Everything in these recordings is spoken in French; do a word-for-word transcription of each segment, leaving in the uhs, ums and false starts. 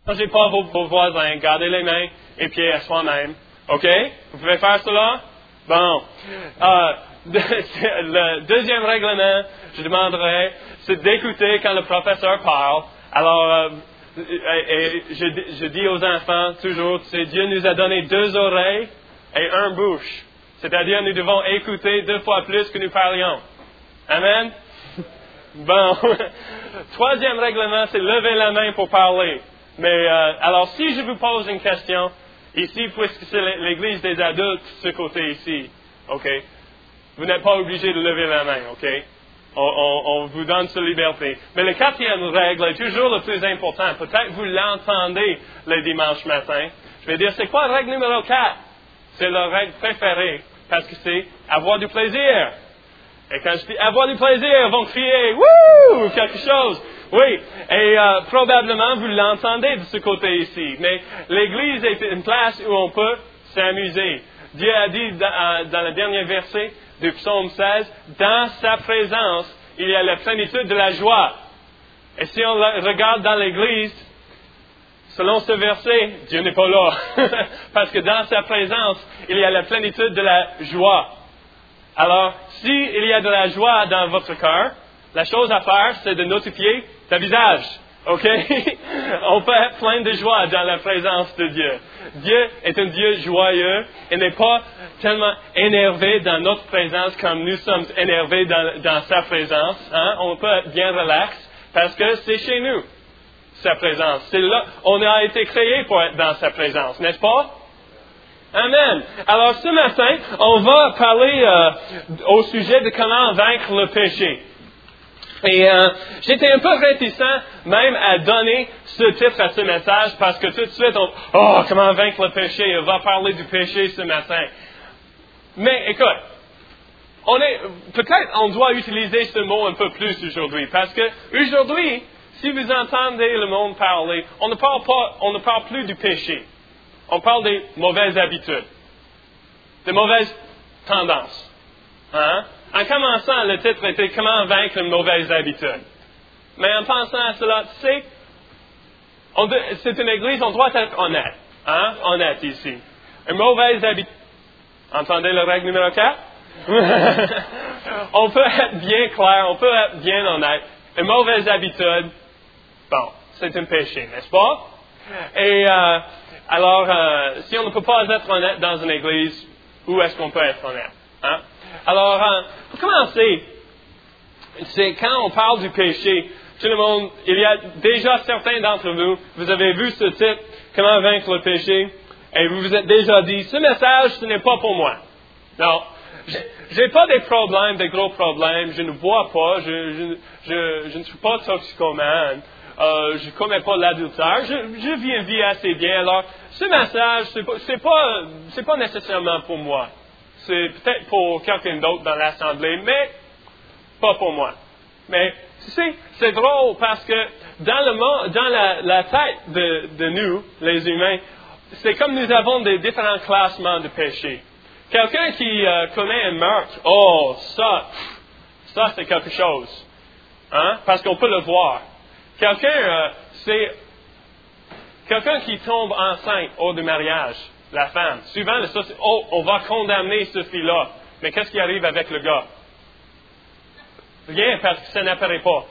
Mangez pas vos, vos voisins, gardez les mains et pieds à soi-même. OK? Vous pouvez faire cela? Bon. Euh, le deuxième règlement, je demanderais, c'est d'écouter quand le professeur parle. Alors, euh, et, et je, je dis aux enfants toujours, c'est Dieu nous a donné deux oreilles et une bouche. C'est-à-dire, nous devons écouter deux fois plus que nous parlions. Amen? Bon. Troisième règlement, c'est lever la main pour parler. Mais euh, alors, si je vous pose une question, ici, puisque c'est l'église des adultes, ce côté ici, OK? Vous n'êtes pas obligé de lever la main, OK? On, on, on vous donne cette liberté. Mais la quatrième règle est toujours le plus important. Peut-être vous l'entendez les dimanches matins. Je vais dire, c'est quoi la règle numéro quatre? C'est la règle préférée, parce que c'est avoir du plaisir. Et quand je dis avoir du plaisir, ils vont crier « Wouh! » quelque chose. Oui, et euh, probablement vous l'entendez de ce côté ici. Mais l'Église est une place où on peut s'amuser. Dieu a dit dans, dans le dernier verset du psaume seize, « Dans sa présence, il y a la plénitude de la joie. » Et si on regarde dans l'Église, selon ce verset, Dieu n'est pas là. Parce que dans sa présence, il y a la plénitude de la joie. Alors, s'il y a de la joie dans votre cœur, la chose à faire, c'est de notifier ta visage. OK? On peut être plein de joie dans la présence de Dieu. Dieu est un Dieu joyeux et n'est pas tellement énervé dans notre présence comme nous sommes énervés dans, dans sa présence. Hein? On peut être bien relax parce que c'est chez nous, sa présence. C'est là, on a été créé pour être dans sa présence, n'est-ce pas? Amen. Alors ce matin, on va parler euh, au sujet de comment vaincre le péché. Et euh, j'étais un peu réticent même à donner ce titre à ce message parce que tout de suite, on oh, comment vaincre le péché, on va parler du péché ce matin. Mais écoute, on est, peut-être on doit utiliser ce mot un peu plus aujourd'hui parce que aujourd'hui, si vous entendez le monde parler, on ne parle pas, on ne parle plus du péché. On parle des mauvaises habitudes, des mauvaises tendances. Hein? En commençant, le titre était « Comment vaincre une mauvaise habitude ». Mais en pensant à cela, tu sais, on de, c'est une église, on doit être honnête. Hein? Honnête ici. Une mauvaise habitude. Entendez la règle numéro quatre? On peut être bien clair, on peut être bien honnête. Une mauvaise habitude, bon, c'est un péché, n'est-ce pas? Et euh, alors, euh, si on ne peut pas être honnête dans une église, où est-ce qu'on peut être honnête? Hein? Alors, euh, pour commencer, c'est quand on parle du péché, tout le monde, il y a déjà certains d'entre vous, vous avez vu ce titre, Comment vaincre le péché, et vous vous êtes déjà dit, ce message, ce n'est pas pour moi. Non, je n'ai pas des problèmes, des gros problèmes, je ne bois pas, je, je, je, je ne suis pas toxicomane, euh, je ne commets pas l'adultère, je, je vis une vie assez bien. Alors, ce message, ce n'est pas, c'est pas, c'est pas nécessairement pour moi. C'est peut-être pour quelqu'un d'autre dans l'Assemblée, mais pas pour moi. Mais, tu sais, c'est drôle parce que dans, le monde, dans la, la tête de, de nous, les humains, c'est comme nous avons des différents classements de péché. Quelqu'un qui euh, commet un meurtre, oh, ça, ça c'est quelque chose. Hein? Parce qu'on peut le voir. Quelqu'un, euh, c'est quelqu'un qui tombe enceinte hors du mariage. La femme. Souvent, ça, c'est, oh, on va condamner ce fille-là. Mais qu'est-ce qui arrive avec le gars? Rien, parce que ça n'apparaît pas.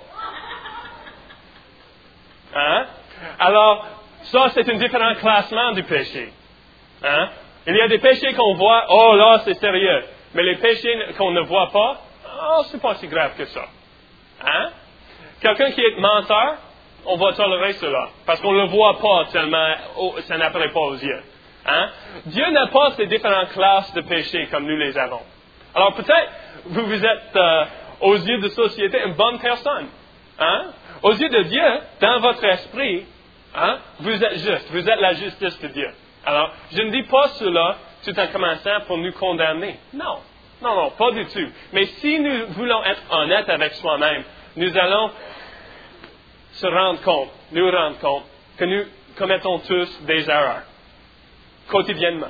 Hein? Alors, ça, c'est un différent classement du péché. Hein? Il y a des péchés qu'on voit, oh là, c'est sérieux. Mais les péchés qu'on ne voit pas, oh, c'est pas si grave que ça. Hein? Quelqu'un qui est menteur, on va tolérer cela. Parce qu'on ne le voit pas tellement, oh, ça n'apparaît pas aux yeux. Hein? Dieu n'a pas ces différentes classes de péchés comme nous les avons. Alors peut-être, vous, vous êtes, euh, aux yeux de la société, une bonne personne. Hein? Aux yeux de Dieu, dans votre esprit, hein, vous êtes juste. Vous êtes la justice de Dieu. Alors, je ne dis pas cela tout en commençant pour nous condamner. Non. Non, non, pas du tout. Mais si nous voulons être honnêtes avec soi-même, nous allons se rendre compte, nous rendre compte, que nous commettons tous des erreurs. Quotidiennement.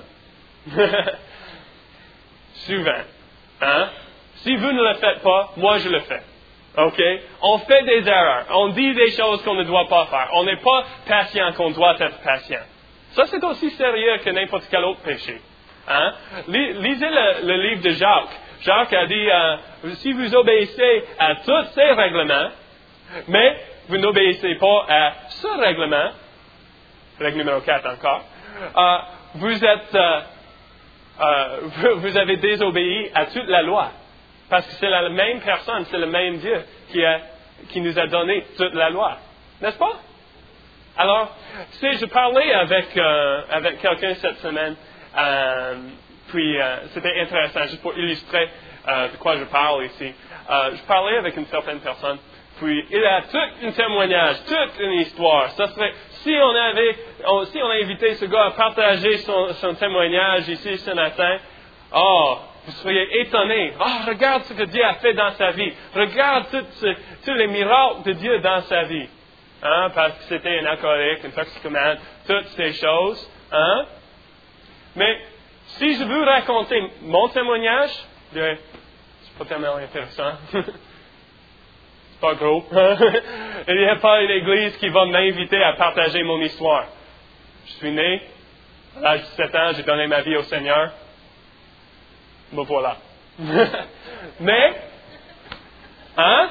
Souvent. Hein? Si vous ne le faites pas, moi je le fais. OK? On fait des erreurs. On dit des choses qu'on ne doit pas faire. On n'est pas patient qu'on doit être patient. Ça, c'est aussi sérieux que n'importe quel autre péché. Hein? Lisez le, le livre de Jacques. Jacques a dit, euh, si vous obéissez à tous ces règlements, mais vous n'obéissez pas à ce règlement, règle numéro quatre encore, euh, vous êtes, euh, euh, vous, vous avez désobéi à toute la loi. Parce que c'est la même personne, c'est le même Dieu qui, a, qui nous a donné toute la loi. N'est-ce pas? Alors, tu sais, je parlais avec, euh, avec quelqu'un cette semaine, euh, puis euh, c'était intéressant, juste pour illustrer euh, de quoi je parle ici. Euh, je parlais avec une certaine personne, puis il a tout un témoignage, toute une histoire. Ça serait, si on avait, on, si on a invité ce gars à partager son, son témoignage ici ce matin, oh, vous seriez étonnés. Oh, regarde ce que Dieu a fait dans sa vie. Regarde tous les miracles de Dieu dans sa vie. Hein, parce que c'était un alcoolique, un toxicomane, toutes ces choses. Hein? Mais si je veux raconter mon témoignage, je dirais, c'est pas tellement intéressant. C'est pas gros. Il n'y a pas une église qui va m'inviter à partager mon histoire. Je suis né, à l'âge de sept ans, j'ai donné ma vie au Seigneur. Me voilà. Mais, hein?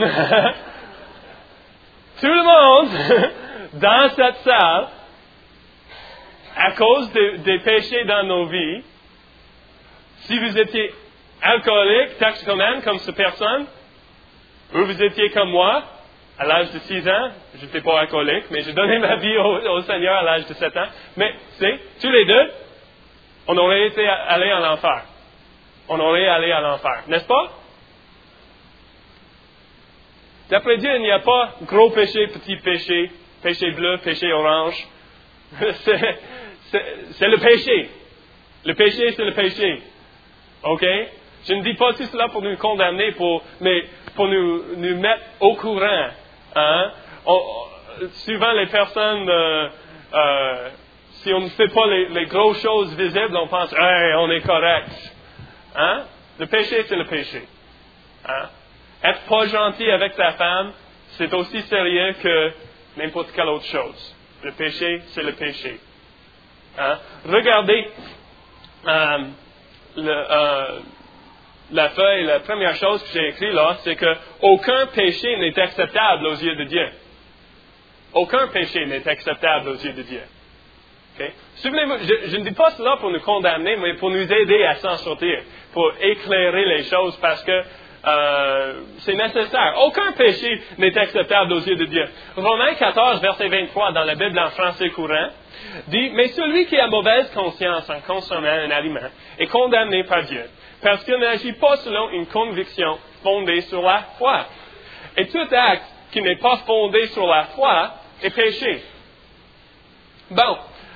Tout le monde dans cette salle, à cause de, des péchés dans nos vies, si vous étiez alcoolique, toxicomane comme cette personne, ou vous étiez comme moi, à l'âge de six ans, je n'étais pas alcoolique, mais j'ai donné ma vie au, au Seigneur à l'âge de sept ans, mais, tu sais, tous les deux, on aurait été allés en enfer. On aurait allé à l'enfer, n'est-ce pas? D'après Dieu, il n'y a pas gros péché, petit péché, péché bleu, péché orange. c'est, c'est, c'est le péché. Le péché, c'est le péché. OK? Je ne dis pas tout cela pour nous condamner, pour, mais pour nous, nous mettre au courant. Hein? On, souvent, les personnes, euh, euh, si on ne fait pas les, les grosses choses visibles, on pense, hey, on est correct. Hein? Le péché, c'est le péché. Hein? Être pas gentil avec sa femme, c'est aussi sérieux que n'importe quelle autre chose. Le péché, c'est le péché. Hein? Regardez euh, le, euh, la feuille, la première chose que j'ai écrite là, c'est que aucun péché n'est acceptable aux yeux de Dieu. Aucun péché n'est acceptable aux yeux de Dieu. Okay? Souvenez-vous, je, je ne dis pas cela pour nous condamner, mais pour nous aider à s'en sortir, pour éclairer les choses, parce que euh, c'est nécessaire. Aucun péché n'est acceptable aux yeux de Dieu. Romains quatorze, verset vingt-trois, dans la Bible en français courant, dit « Mais celui qui a mauvaise conscience en consommant un aliment est condamné par Dieu, parce qu'il n'agit pas selon une conviction fondée sur la foi. Et tout acte qui n'est pas fondé sur la foi est péché. » Bon.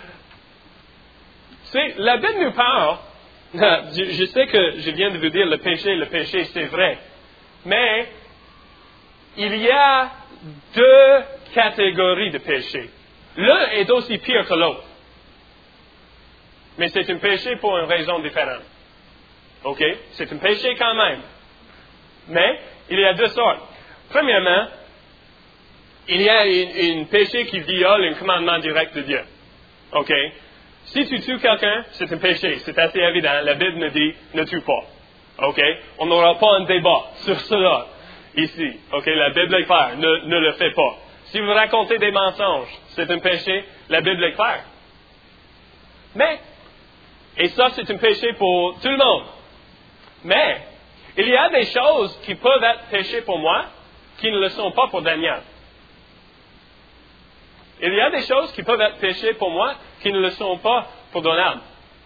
C'est, la Bible nous parle, je, je sais que je viens de vous dire le péché, le péché, c'est vrai. Mais, il y a deux catégories de péché. L'un est aussi pire que l'autre. Mais c'est un péché pour une raison différente. OK? C'est un péché quand même. Mais, il y a deux sortes. Premièrement, il y a une, une péché qui viole un commandement direct de Dieu. OK? Si tu tues quelqu'un, c'est un péché. C'est assez évident. La Bible nous dit, ne tue pas. OK? On n'aura pas un débat sur cela ici. OK? La Bible est claire. Ne, ne le fais pas. Si vous racontez des mensonges, c'est un péché. La Bible est claire. Mais, et ça, c'est un péché pour tout le monde. Mais, il y a des choses qui peuvent être péchés pour moi, qui ne le sont pas pour Daniel. Il y a des choses qui peuvent être péchées pour moi, qui ne le sont pas pour Donald.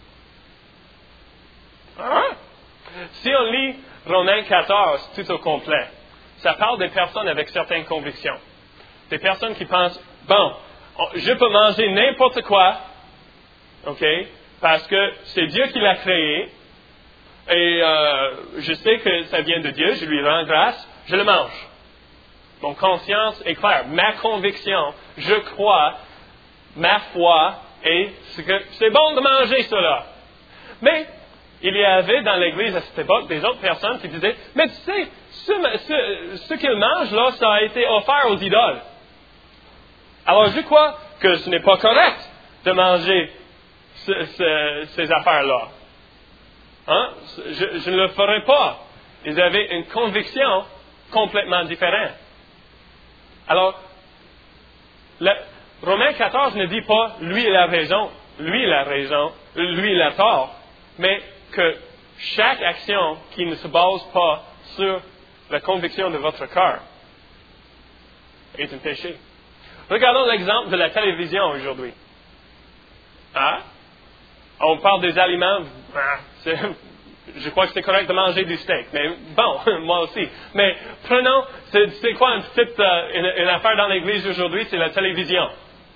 Hein? Si on lit Romains quatorze tout au complet, ça parle des personnes avec certaines convictions. Des personnes qui pensent, bon, je peux manger n'importe quoi, OK, parce que c'est Dieu qui l'a créé, et euh, je sais que ça vient de Dieu, je lui rends grâce, je le mange. Mon conscience est claire. Ma conviction, je crois, ma foi est que c'est bon de manger cela. Mais il y avait dans l'Église à cette époque des autres personnes qui disaient, mais tu sais, ce, ce, ce qu'ils mangent, là, ça a été offert aux idoles. Alors, je crois que ce n'est pas correct de manger ce, ce, ces affaires-là. Hein? Je, je ne le ferai pas. Ils avaient une conviction complètement différente. Alors, le, Romains quatorze ne dit pas « lui, il a raison », « lui, il a raison »,« lui, il a tort », mais que chaque action qui ne se base pas sur la conviction de votre cœur est un péché. Regardons l'exemple de la télévision aujourd'hui. Hein? On parle des aliments. Ah, je crois que c'est correct de manger du steak, mais bon, moi aussi. Mais prenons, c'est, c'est quoi une petite euh, une, une affaire dans l'Église aujourd'hui, c'est la télévision.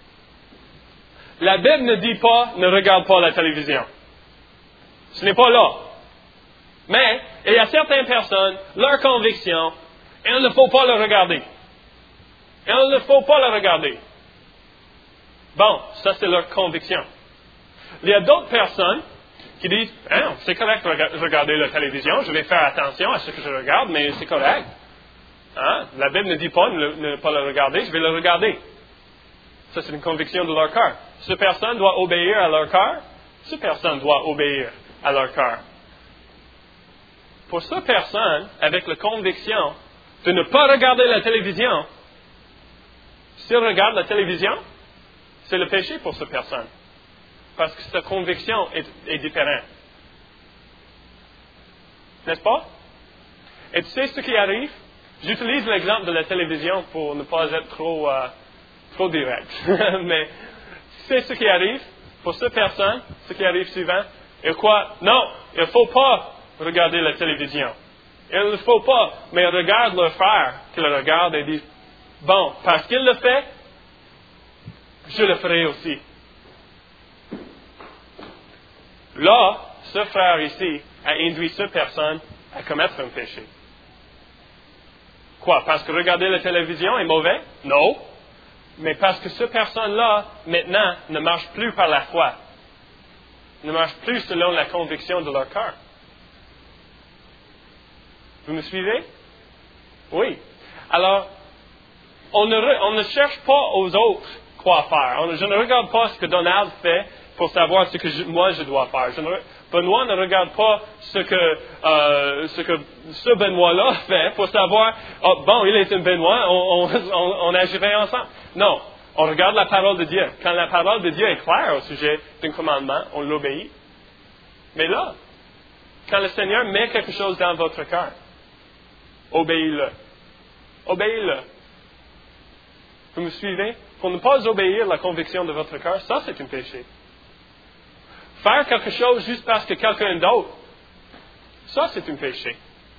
La Bible ne dit pas ne regarde pas la télévision. Ce n'est pas là. Mais il y a certaines personnes, leur conviction, il ne faut pas le regarder. Il ne faut pas le regarder. Bon, ça c'est leur conviction. Il y a d'autres personnes qui disent, hein, c'est correct de regarder la télévision, je vais faire attention à ce que je regarde, mais c'est correct. Hein? La Bible ne dit pas ne, ne pas le regarder, je vais le regarder. Ça, c'est une conviction de leur cœur. Cette personne doit obéir à leur cœur, cette personne doit obéir à leur cœur. Pour cette personne, avec la conviction de ne pas regarder la télévision, s'il regarde la télévision, c'est le péché pour cette personne. Parce que sa conviction est, est différente. N'est-ce pas? Et tu sais ce qui arrive? J'utilise l'exemple de la télévision pour ne pas être trop, euh, trop direct. Mais tu sais ce qui arrive? Pour cette personne, ce qui arrive souvent, il croit, non, il ne faut pas regarder la télévision. Il ne faut pas, mais regarde leur frère qui le regarde et dit, bon, parce qu'il le fait, je le ferai aussi. Là, ce frère ici a induit cette personne à commettre un péché. Quoi? Parce que regarder la télévision est mauvais? Non. Mais parce que cette personne-là, maintenant, ne marche plus par la foi. Ne marche plus selon la conviction de leur cœur. Vous me suivez? Oui. Alors, on ne, re, on ne cherche pas aux autres quoi faire. On, je ne regarde pas ce que Donald fait pour savoir ce que je, moi je dois faire. Je ne, Benoît ne regarde pas ce que, euh, ce que ce Benoît-là fait pour savoir, oh, bon, il est un Benoît, on, on, on, on agirait ensemble. Non, on regarde la parole de Dieu. Quand la parole de Dieu est claire au sujet d'un commandement, on l'obéit. Mais là, quand le Seigneur met quelque chose dans votre cœur, obéis-le. Obéis-le. Vous me suivez? Pour ne pas obéir la conviction de votre cœur, ça c'est un péché. Faire quelque chose juste parce que quelqu'un d'autre, ça c'est un péché.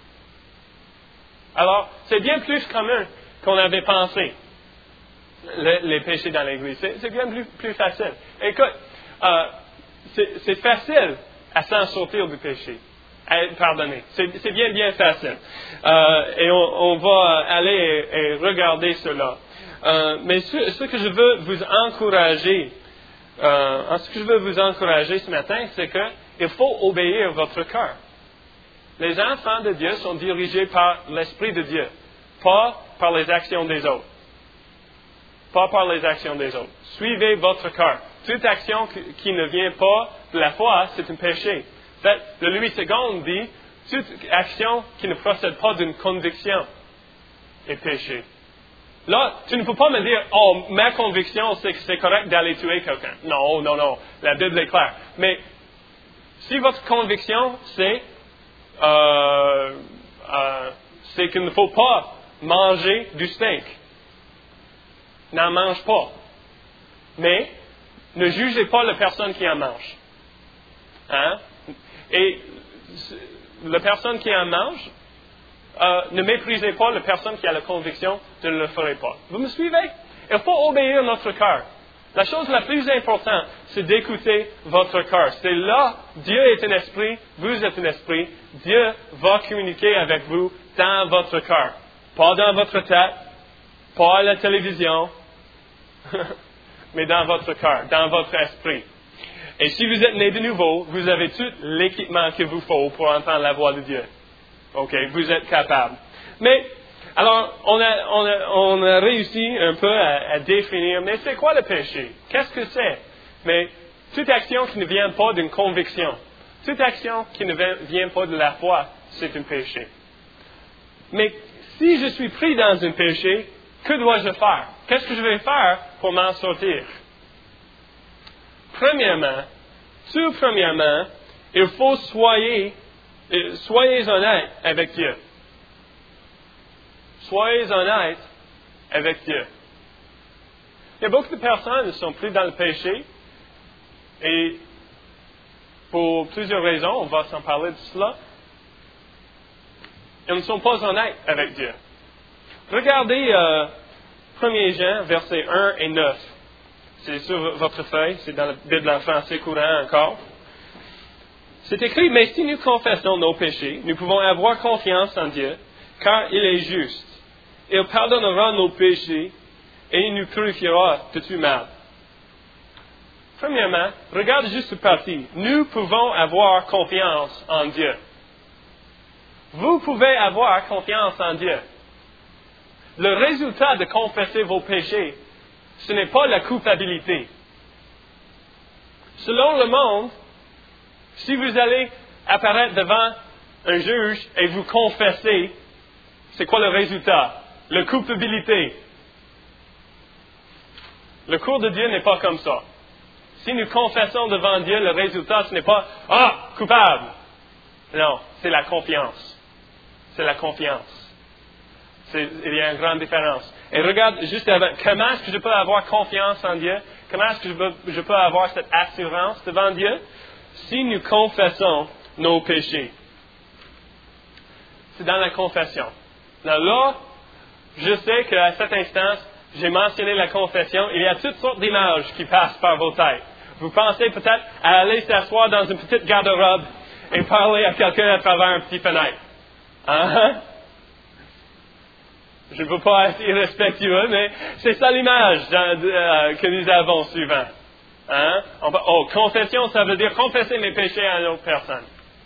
Alors, c'est bien plus commun qu'on avait pensé, les, les péchés dans l'Église. C'est, c'est bien plus, plus facile. Écoute, euh, c'est, c'est facile à s'en sortir du péché, à être pardonné. C'est, c'est bien, bien facile. Euh, et on, on va aller et, et regarder cela. Euh, mais ce, ce que je veux vous encourager, euh, ce que je veux vous encourager ce matin, c'est que il faut obéir votre cœur. Les enfants de Dieu sont dirigés par l'Esprit de Dieu, pas par les actions des autres. Pas par les actions des autres. Suivez votre cœur. Toute action qui ne vient pas de la foi, c'est un péché. En fait, le Louis deux dit, toute action qui ne procède pas d'une conviction est péché. Là, tu ne peux pas me dire, oh, ma conviction, c'est que c'est correct d'aller tuer quelqu'un. Non, non, non. La Bible est claire. Mais si votre conviction, c'est, euh, euh, c'est qu'il ne faut pas manger du steak, n'en mange pas. Mais ne jugez pas la personne qui en mange. Hein? Et la personne qui en mange, Euh, ne méprisez pas la personne qui a la conviction de ne le ferait pas. Vous me suivez? Il faut obéir notre cœur. La chose la plus importante, c'est d'écouter votre cœur. C'est là, Dieu est un esprit, vous êtes un esprit. Dieu va communiquer avec vous dans votre cœur. Pas dans votre tête, pas à la télévision, mais dans votre cœur, dans votre esprit. Et si vous êtes né de nouveau, vous avez tout l'équipement qu'il vous faut pour entendre la voix de Dieu. OK, vous êtes capable. Mais, alors, on a, on a, on a réussi un peu à, à définir, mais c'est quoi le péché? Qu'est-ce que c'est? Mais toute action qui ne vient pas d'une conviction, toute action qui ne vient pas de la foi, c'est un péché. Mais si je suis pris dans un péché, que dois-je faire? Qu'est-ce que je vais faire pour m'en sortir? Premièrement, tout premièrement, il faut soyez, soyez honnête avec Dieu. Soyez honnête avec Dieu. Il y a beaucoup de personnes qui sont prises dans le péché et pour plusieurs raisons, on va s'en parler de cela. Ils ne sont pas honnêtes avec Dieu. Regardez euh, premier Jean, versets un et neuf. C'est sur votre feuille, c'est dans la Bible en français courant encore. C'est écrit, mais si nous confessons nos péchés, nous pouvons avoir confiance en Dieu, car il est juste. Il pardonnera nos péchés et il nous purifiera de tout mal. Premièrement, regarde juste cette partie. Nous pouvons avoir confiance en Dieu. Vous pouvez avoir confiance en Dieu. Le résultat de confesser vos péchés, ce n'est pas la culpabilité. Selon le monde, si vous allez apparaître devant un juge et vous confessez, c'est quoi le résultat? La culpabilité. Le cours de Dieu n'est pas comme ça. Si nous confessons devant Dieu, le résultat, ce n'est pas « Ah, coupable ». Non, c'est la confiance. C'est la confiance. C'est, il y a une grande différence. Et regarde juste avant, comment est-ce que je peux avoir confiance en Dieu? Comment est-ce que je peux, je peux avoir cette assurance devant Dieu? Si nous confessons nos péchés. C'est dans la confession. Là, là, je sais qu'à cet instant, j'ai mentionné la confession. Il y a toutes sortes d'images qui passent par vos têtes. Vous pensez peut-être à aller s'asseoir dans une petite garde-robe et parler à quelqu'un à travers un petit fenêtre. Hein? Je ne veux pas être irrespectueux, mais c'est ça l'image dans, euh, que nous avons souvent. Hein? On va, oh, confession, ça veut dire confesser mes péchés à une autre personne.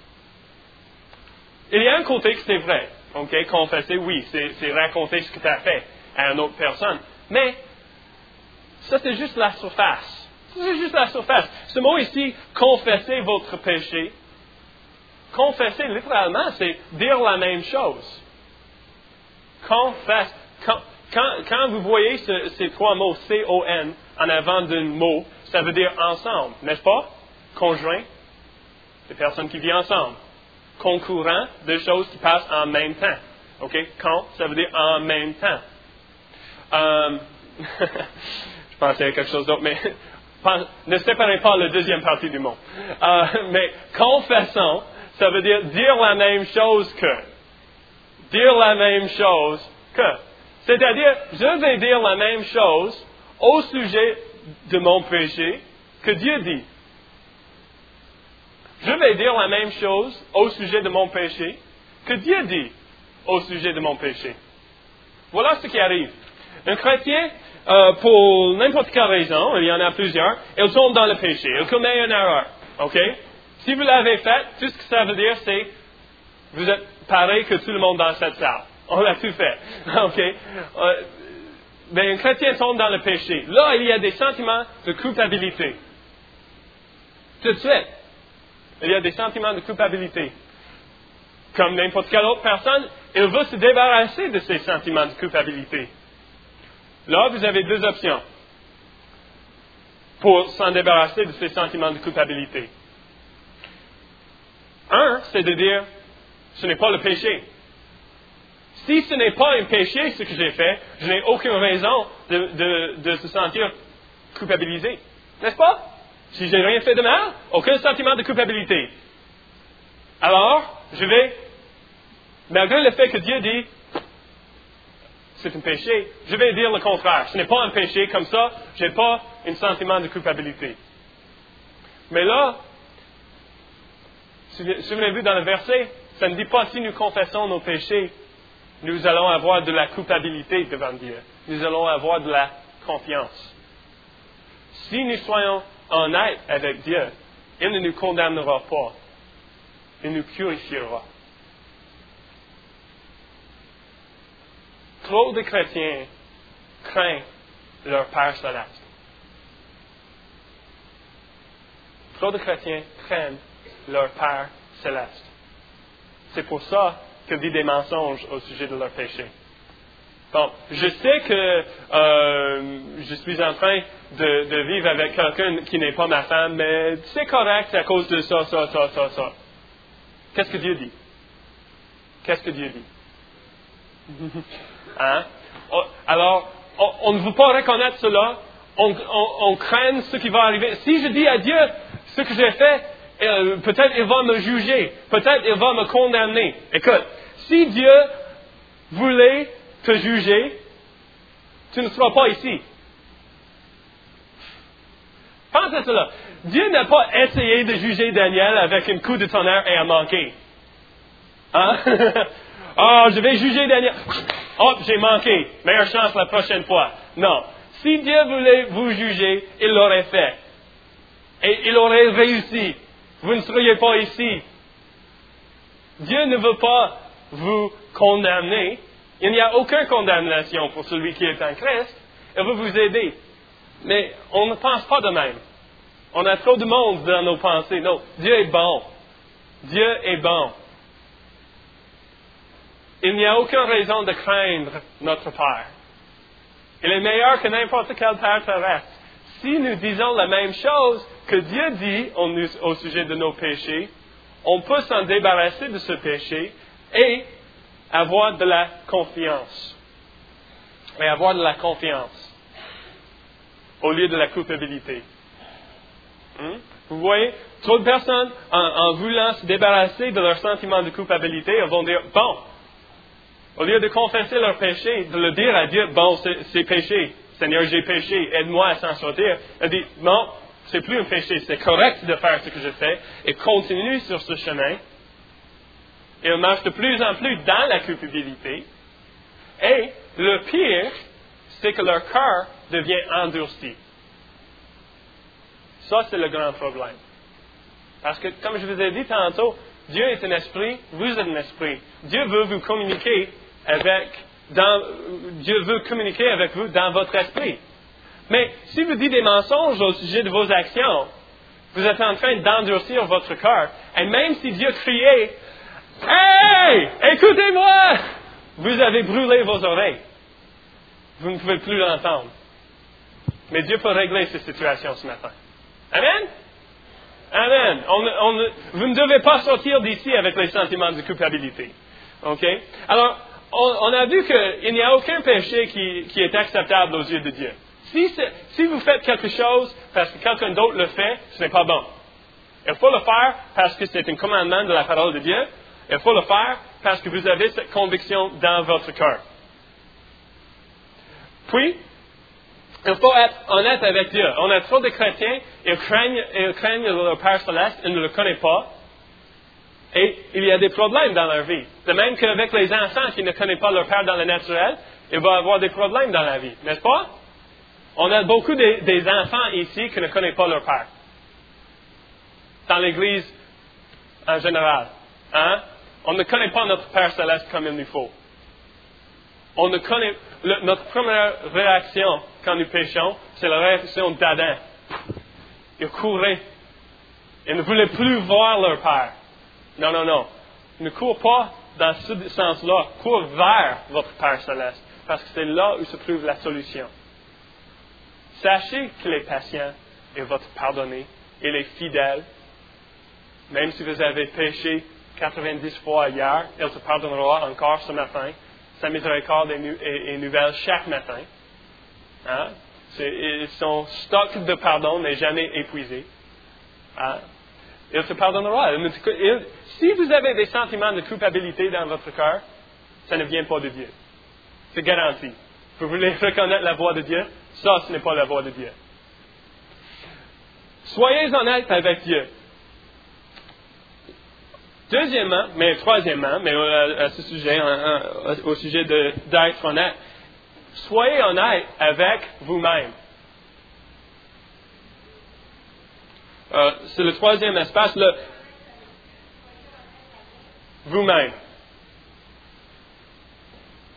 Il y a un côté que c'est vrai. Okay? Confesser, oui, c'est, c'est raconter ce que tu as fait à une autre personne. Mais ça, c'est juste la surface. C'est juste la surface. Ce mot ici, confesser votre péché, confesser, littéralement, c'est dire la même chose. Confesse. Quand, quand, quand vous voyez ce, ces trois mots, C O N, en avant d'un mot, ça veut dire ensemble, n'est-ce pas? Conjoint, des personnes qui vivent ensemble. Concurrent, deux choses qui passent en même temps. OK? Quand, ça veut dire en même temps. Um, je pensais à quelque chose d'autre, mais ne séparez pas la deuxième partie du mot. Uh, mais confessons, ça veut dire dire la même chose que. Dire la même chose que. C'est-à-dire, je vais dire la même chose au sujet de mon péché que Dieu dit. Je vais dire la même chose au sujet de mon péché que Dieu dit au sujet de mon péché. Voilà ce qui arrive. Un chrétien, euh, pour n'importe quelle raison, il y en a plusieurs, il tombe dans le péché, il commet une erreur. OK? Si vous l'avez fait, tout ce que ça veut dire, c'est vous êtes pareil que tout le monde dans cette salle. On l'a tout fait. OK? Euh, mais un chrétien tombe dans le péché. Là, il y a des sentiments de culpabilité. Tout de suite. Il y a des sentiments de culpabilité. Comme n'importe quelle autre personne, il veut se débarrasser de ces sentiments de culpabilité. Là, vous avez deux options pour s'en débarrasser de ces sentiments de culpabilité. Un, c'est de dire, ce n'est pas le péché. Si ce n'est pas un péché, ce que j'ai fait, je n'ai aucune raison de, de, de se sentir culpabilisé. N'est-ce pas? Si j'ai rien fait de mal, aucun sentiment de culpabilité. Alors, je vais, malgré le fait que Dieu dit, c'est un péché, je vais dire le contraire. Ce n'est pas un péché, comme ça, je n'ai pas un sentiment de culpabilité. Mais là, souvenez-vous dans le verset, ça ne dit pas si nous confessons nos péchés, nous allons avoir de la culpabilité devant Dieu. Nous allons avoir de la confiance. Si nous soyons honnêtes avec Dieu, il ne nous condamnera pas. Il nous purifiera. trop de chrétiens craignent leur Père céleste. Trop de chrétiens craignent leur Père céleste. C'est pour ça qu'ils disent des mensonges au sujet de leur péché. Bon, je sais que euh, je suis en train de, de vivre avec quelqu'un qui n'est pas ma femme, mais c'est correct à cause de ça, ça, ça, ça, ça. Qu'est-ce que Dieu dit? Qu'est-ce que Dieu dit? Hein? Alors, on, on ne veut pas reconnaître cela. On, on, on craint ce qui va arriver. Si je dis à Dieu ce que j'ai fait, euh, peut-être il va me juger. Peut-être il va me condamner. Écoute, si Dieu voulait te juger, tu ne seras pas ici. Pense à cela. Dieu n'a pas essayé de juger Daniel avec un coup de tonnerre et a manqué. Hein? Ah, oh, je vais juger Daniel. Oh, j'ai manqué. Meilleure chance la prochaine fois. Non. Si Dieu voulait vous juger, il l'aurait fait. Et il aurait réussi. Vous ne seriez pas ici. Dieu ne veut pas vous condamner. Il n'y a aucune condamnation pour celui qui est en Christ. Il veut vous aider. Mais on ne pense pas de même. On a trop de monde dans nos pensées. Non, Dieu est bon. Dieu est bon. Il n'y a aucune raison de craindre notre Père. Il est meilleur que n'importe quel Père terrestre. Si nous disons la même chose que Dieu dit au sujet de nos péchés, on peut s'en débarrasser de ce péché et avoir de la confiance. Et avoir de la confiance au lieu de la culpabilité. Hmm? Vous voyez, trop de personnes, en, en voulant se débarrasser de leur sentiment de culpabilité, elles vont dire, bon, au lieu de confesser leur péché, de le dire à Dieu, bon, c'est, c'est péché. Seigneur, j'ai péché, aide-moi à s'en sortir. Elle dit, non, c'est plus un péché, c'est correct de faire ce que je fais, et continue sur ce chemin. Et on marche de plus en plus dans la culpabilité. Et le pire, c'est que leur cœur devient endurci. Ça, c'est le grand problème. Parce que, comme je vous ai dit tantôt, Dieu est un esprit, vous êtes un esprit. Dieu veut vous communiquer avec, dans, Dieu veut communiquer avec vous dans votre esprit. Mais si vous dites des mensonges au sujet de vos actions, vous êtes en train d'endurcir votre cœur. Et même si Dieu criait, « Hey, écoutez-moi! » Vous avez brûlé vos oreilles. Vous ne pouvez plus l'entendre. Mais Dieu peut régler ces situations ce matin. Amen? Amen. On, on, vous ne devez pas sortir d'ici avec les sentiments de culpabilité. OK? Alors, on, on a vu qu'il n'y a aucun péché qui, qui est acceptable aux yeux de Dieu. Si, si vous faites quelque chose parce que quelqu'un d'autre le fait, ce n'est pas bon. Il faut le faire parce que c'est un commandement de la parole de Dieu. Il faut le faire parce que vous avez cette conviction dans votre cœur. Puis, il faut être honnête avec Dieu. On a trop de chrétiens, ils craignent, ils craignent leur Père céleste, ils ne le connaissent pas. Et il y a des problèmes dans leur vie. De même qu'avec les enfants qui ne connaissent pas leur Père dans le naturel, il va y avoir des problèmes dans la vie, n'est-ce pas? On a beaucoup de, des enfants ici qui ne connaissent pas leur Père. Dans l'Église en général. Hein? On ne connaît pas notre Père céleste comme il nous faut. On ne connaît, le, notre première réaction quand nous péchons, c'est la réaction d'Adam. Ils couraient. Ils ne voulaient plus voir leur Père. Non, non, non. Ne cours pas dans ce sens-là. Cours vers votre Père céleste. Parce que c'est là où se trouve la solution. Sachez qu'il est patient, il va te pardonner. Il est fidèle. Même si vous avez péché quatre-vingt-dix fois hier, il te pardonnera encore ce matin. Sa miséricorde est, nu- est, est nouvelle chaque matin. Hein? C'est, son stock de pardon n'est jamais épuisé. Hein? Il te pardonnera. Il, il, si vous avez des sentiments de culpabilité dans votre cœur, ça ne vient pas de Dieu. C'est garanti. Vous voulez reconnaître la voix de Dieu? Ça, ce n'est pas la voix de Dieu. Soyez honnêtes avec Dieu. Deuxièmement, mais troisièmement, mais à, à ce sujet, à, à, au sujet de, d'être honnête, soyez honnête avec vous-même. Euh, c'est le troisième espace, là. Vous-même.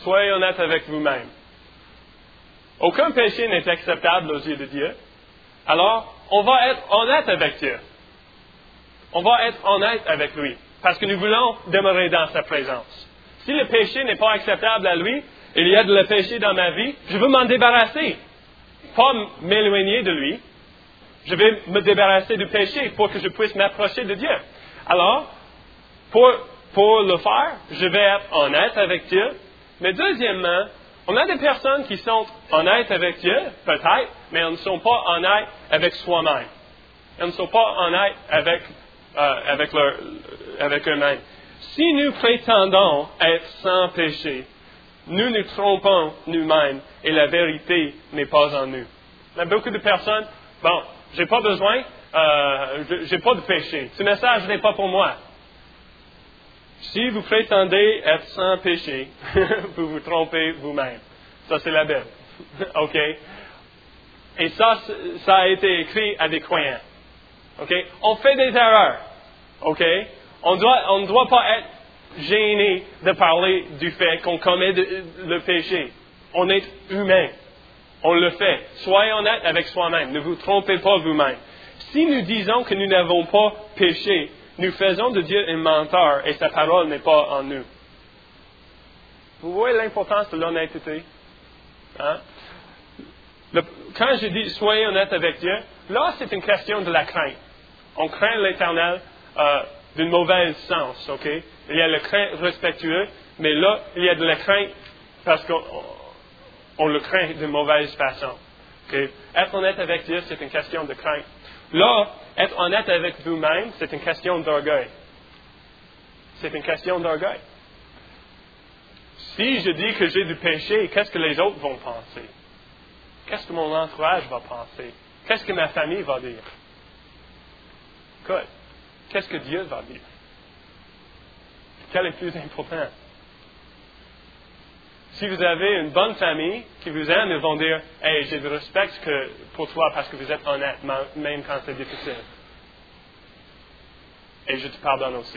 soyez honnête avec vous-même. Aucun péché n'est acceptable aux yeux de Dieu. Alors, on va être honnête avec Dieu. On va être honnête avec lui, parce que nous voulons demeurer dans sa présence. Si le péché n'est pas acceptable à lui, il y a de le péché dans ma vie, je veux m'en débarrasser. Pas m'éloigner de lui. Je vais me débarrasser du péché pour que je puisse m'approcher de Dieu. Alors, pour, pour le faire, je vais être honnête avec Dieu. Mais deuxièmement, on a des personnes qui sont honnêtes avec Dieu, peut-être, mais elles ne sont pas honnêtes avec soi-même. Elles ne sont pas honnêtes avec, euh, avec, leur, avec eux-mêmes. Si nous prétendons être sans péché, nous nous trompons nous-mêmes et la vérité n'est pas en nous. Il y a beaucoup de personnes, bon, j'ai pas besoin, euh, j'ai pas de péché. Ce message n'est pas pour moi. Si vous prétendez être sans péché, vous vous trompez vous-même. Ça, c'est la Bible. OK? Et ça, ça a été écrit à des croyants. OK? On fait des erreurs. OK? On doit, on ne doit pas être gêné de parler du fait qu'on commet de, le péché. On est humain. On le fait. Soyez honnête avec soi-même. Ne vous trompez pas vous-même. Si nous disons que nous n'avons pas péché, nous faisons de Dieu un menteur et sa parole n'est pas en nous. Vous voyez l'importance de l'honnêteté? Hein? Le, quand je dis soyez honnête avec Dieu, là c'est une question de la crainte. On craint l'Éternel euh, d'une mauvaise sens, ok? Il y a le crainte respectueux, mais là il y a de la crainte parce qu'on on le craint d'une mauvaise façon. Okay? Être honnête avec Dieu, c'est une question de crainte. Là, être honnête avec vous-même, c'est une question d'orgueil. C'est une question d'orgueil. Si je dis que j'ai du péché, qu'est-ce que les autres vont penser? Qu'est-ce que mon entourage va penser? Qu'est-ce que ma famille va dire? Écoute, qu'est-ce que Dieu va dire? Quel est le plus important? Si vous avez une bonne famille qui vous aime, ils vont dire « Hey, j'ai du respect que, pour toi parce que vous êtes honnête, même quand c'est difficile. Et je te pardonne aussi. »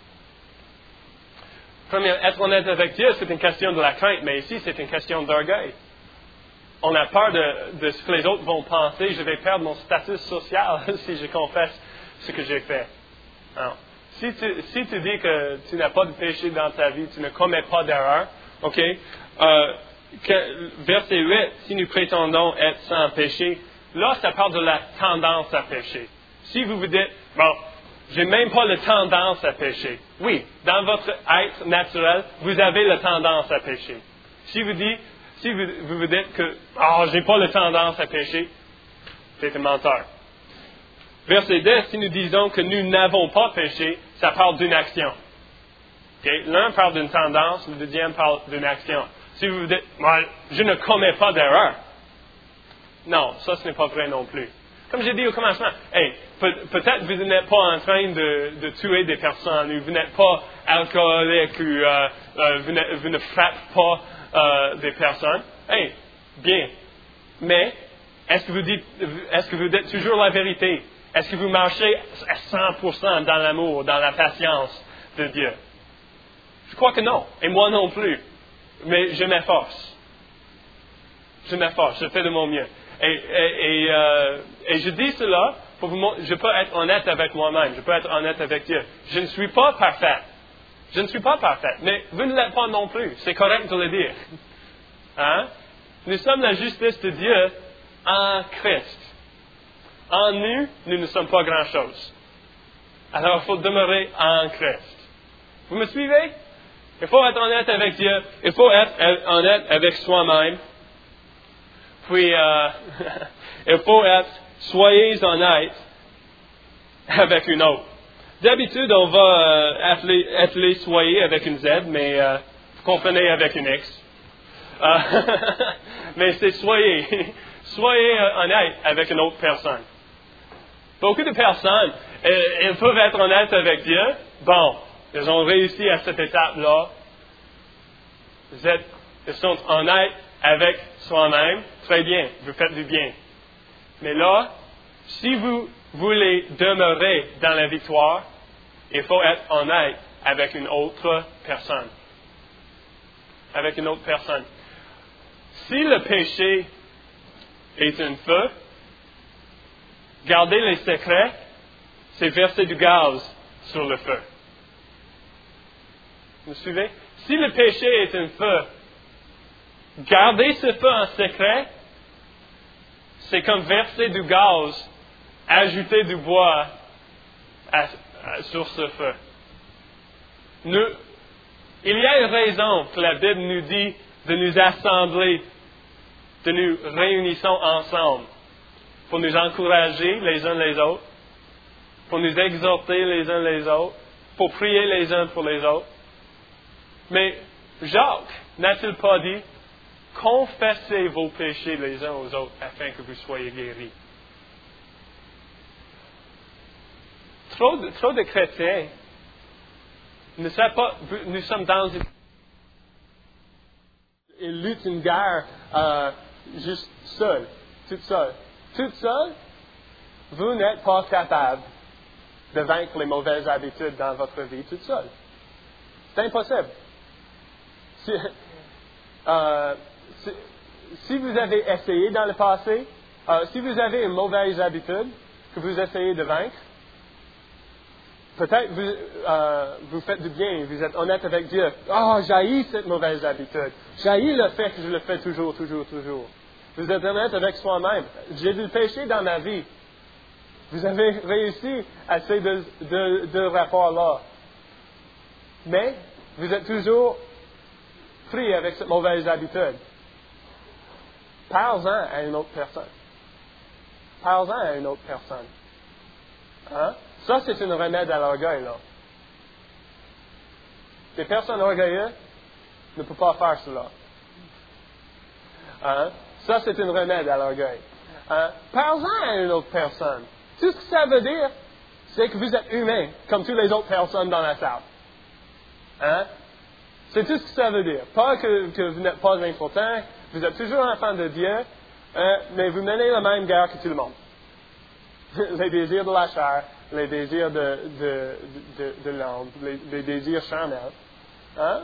Premièrement, être honnête avec Dieu, c'est une question de la crainte, mais ici, c'est une question d'orgueil. On a peur de, de ce que les autres vont penser. Je vais perdre mon statut social si je confesse ce que j'ai fait. Alors, si tu, si tu dis que tu n'as pas de péché dans ta vie, tu ne commets pas d'erreur, OK? Euh, que, verset huit, si nous prétendons être sans péché, là, ça parle de la tendance à pécher. Si vous vous dites, bon, j'ai même pas la tendance à pécher. Oui, dans votre être naturel, vous avez la tendance à pécher. Si vous dites, si vous vous, vous dites que, oh, j'ai pas la tendance à pécher, c'est un menteur. Verset dix, si nous disons que nous n'avons pas péché, ça parle d'une action. Okay? L'un parle d'une tendance, le deuxième parle d'une action. Si vous vous dites, moi, je ne commets pas d'erreur. Non, ça, ce n'est pas vrai non plus. Comme j'ai dit au commencement, hey, peut, peut-être vous n'êtes pas en train de, de tuer des personnes, ou vous n'êtes pas alcoolique, ou euh, euh, vous, ne, vous ne frappez pas euh, des personnes. Hey, bien. Mais, est-ce que vous dites, est-ce que vous dites toujours la vérité? Est-ce que vous marchez à cent pour cent dans l'amour, dans la patience de Dieu? Je crois que non. Et moi non plus. Mais je m'efforce. Je m'efforce. Je fais de mon mieux. Et, et, et, euh, et je dis cela pour vous montrer, je peux être honnête avec moi-même. Je peux être honnête avec Dieu. Je ne suis pas parfaite. Je ne suis pas parfaite. Mais vous ne l'êtes pas non plus. C'est correct de le dire. Hein? Nous sommes la justice de Dieu en Christ. En nous, nous ne sommes pas grand-chose. Alors, il faut demeurer en Christ. Vous me suivez? Il faut être honnête avec Dieu. Il faut être honnête avec soi-même. Puis, euh, il faut être, soyez honnête avec une autre. D'habitude, on va euh, appeler, appeler soyez avec une Z, mais euh, vous comprenez avec une X. Euh, mais c'est soyez. Soyez honnête avec une autre personne. Beaucoup de personnes, elles, elles peuvent être honnêtes avec Dieu. Bon, ils ont réussi à cette étape-là. Vous êtes, ils sont honnêtes avec soi-même. Très bien, vous faites du bien. Mais là, si vous voulez demeurer dans la victoire, il faut être honnête avec une autre personne. avec une autre personne. Si le péché est un feu, garder les secrets, c'est verser du gaz sur le feu. Vous me suivez? Si le péché est un feu, garder ce feu en secret, c'est comme verser du gaz, ajouter du bois à, à, sur ce feu. Nous, il y a une raison que la Bible nous dit de nous assembler, de nous réunissons ensemble, pour nous encourager les uns les autres, pour nous exhorter les uns les autres, pour prier les uns pour les autres. Mais Jacques n'a-t-il pas dit, confessez vos péchés les uns aux autres afin que vous soyez guéris? Trop de, trop de chrétiens ne savent pas, nous sommes dans une, ils luttent une guerre euh, juste seuls, toute seule. Toute seule, vous n'êtes pas capable de vaincre les mauvaises habitudes dans votre vie toute seule. C'est impossible. Si, euh, si, si vous avez essayé dans le passé, euh, si vous avez une mauvaise habitude que vous essayez de vaincre, peut-être vous, euh, vous faites du bien, vous êtes honnête avec Dieu. Ah, oh, j'haïs cette mauvaise habitude. J'haïs le fait que je le fais toujours, toujours, toujours. Vous êtes honnête avec soi-même. J'ai du péché dans ma vie. Vous avez réussi à ces deux, deux, deux rapports-là. Mais vous êtes toujours pris avec cette mauvaise habitude. Parle-en à une autre personne. Parle-en à une autre personne. Hein? Ça, c'est une remède à l'orgueil, là. Les personnes orgueilleuses ne peuvent pas faire cela. Hein? Ça, c'est une remède à l'orgueil. Hein? Parle-en à une autre personne. Tout ce que ça veut dire, c'est que vous êtes humain, comme toutes les autres personnes dans la salle. Hein? C'est tout ce que ça veut dire. Pas que, que vous n'êtes pas important, vous êtes toujours enfant de Dieu, hein, mais vous menez la même guerre que tout le monde. Les désirs de la chair, les désirs de, de, de, de l'âme, les, les désirs charnels. Hein?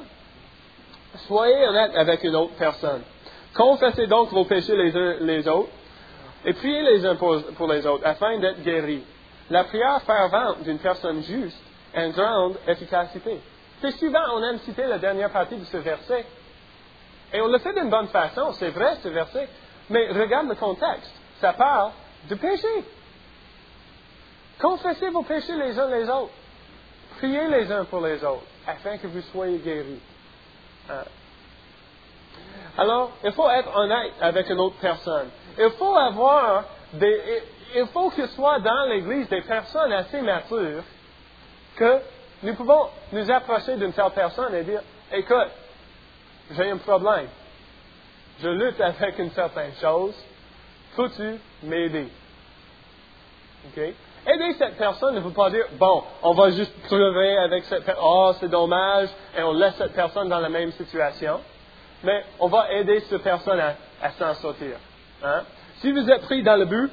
Soyez honnête avec une autre personne. Confessez donc vos péchés les uns les autres et priez les uns pour, pour les autres afin d'être guéris. La prière fervente d'une personne juste a une grande efficacité. C'est souvent, on aime citer la dernière partie de ce verset. Et on le fait d'une bonne façon, c'est vrai ce verset. Mais regarde le contexte. Ça parle du péché. Confessez vos péchés les uns les autres. Priez les uns pour les autres afin que vous soyez guéris. Hein? Alors, il faut être honnête avec une autre personne. Il faut avoir des, il faut que ce soit dans l'Église des personnes assez matures que nous pouvons nous approcher d'une telle personne et dire, écoute, j'ai un problème. Je lutte avec une certaine chose. Peux-tu m'aider? OK? Aider cette personne ne veut pas dire, bon, on va juste crever avec cette personne. Oh, c'est dommage. Et on laisse cette personne dans la même situation. Mais on va aider cette personne à, à s'en sortir. Hein? Si vous êtes pris dans le but,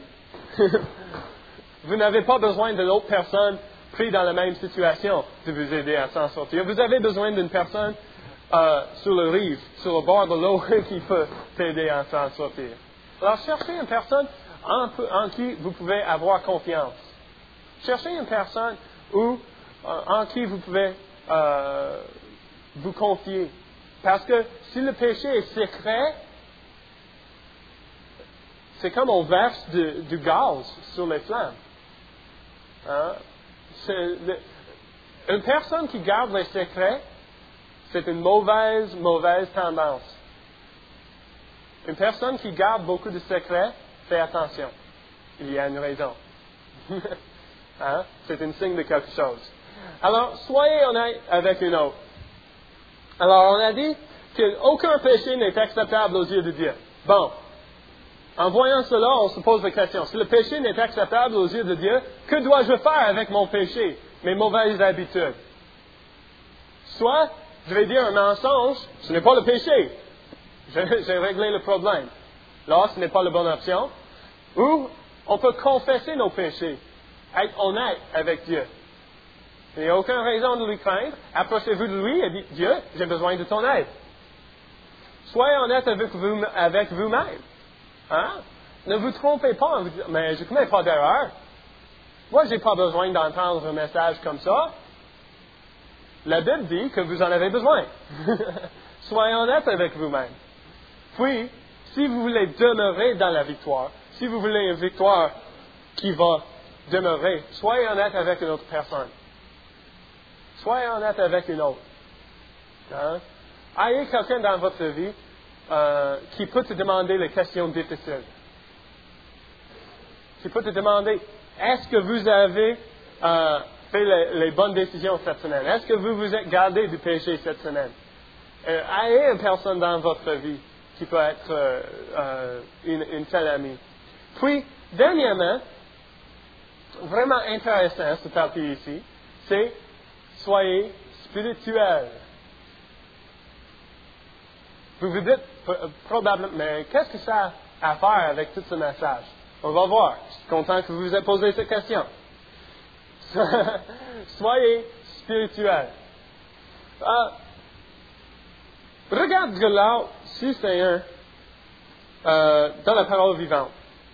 vous n'avez pas besoin d'une autre personne pris dans la même situation de vous aider à s'en sortir. Vous avez besoin d'une personne euh, sur le rive, sur le bord de l'eau, qui peut t'aider à s'en sortir. Alors, cherchez une personne en, en qui vous pouvez avoir confiance. Cherchez une personne où, en qui vous pouvez euh, vous confier. Parce que si le péché est secret, c'est comme on verse de, du gaz sur les flammes. Hein? Le, une personne qui garde les secrets, c'est une mauvaise, mauvaise tendance. Une personne qui garde beaucoup de secrets, fais attention. Il y a une raison. Hein? C'est un signe de quelque chose. Alors, soyez honnête avec une autre. Alors, on a dit qu'aucun péché n'est acceptable aux yeux de Dieu. Bon. En voyant cela, on se pose la question. Si le péché n'est acceptable aux yeux de Dieu, que dois-je faire avec mon péché, mes mauvaises habitudes? Soit, je vais dire un mensonge, ce n'est pas le péché. J'ai réglé le problème. Là, ce n'est pas la bonne option. Ou, on peut confesser nos péchés, être honnête avec Dieu. Il n'y a aucune raison de lui craindre. Approchez-vous de lui et dites, Dieu, j'ai besoin de ton aide. Soyez honnête avec, vous, avec vous-même. Hein? Ne vous trompez pas en vous disant, mais je ne commets pas d'erreur. Moi, je n'ai pas besoin d'entendre un message comme ça. La Bible dit que vous en avez besoin. Soyez honnête avec vous-même. Puis, si vous voulez demeurer dans la victoire, si vous voulez une victoire qui va demeurer, soyez honnête avec une autre personne. Soyez honnête avec une autre. Hein? Ayez quelqu'un dans votre vie euh, qui peut te demander les questions difficiles. Qui peut te demander, est-ce que vous avez euh, fait les, les bonnes décisions cette semaine? Est-ce que vous vous êtes gardé du péché cette semaine? Euh, ayez une personne dans votre vie qui peut être euh, euh, une, une telle amie. Puis, dernièrement, vraiment intéressant, cette partie ici, c'est soyez spirituel. Vous vous dites probablement, mais qu'est-ce que ça a à faire avec tout ce message? On va voir. Je suis content que vous vous ayez posé cette question. Soyez spirituel. Euh, regarde là, si c'est un, euh, dans la parole vivante.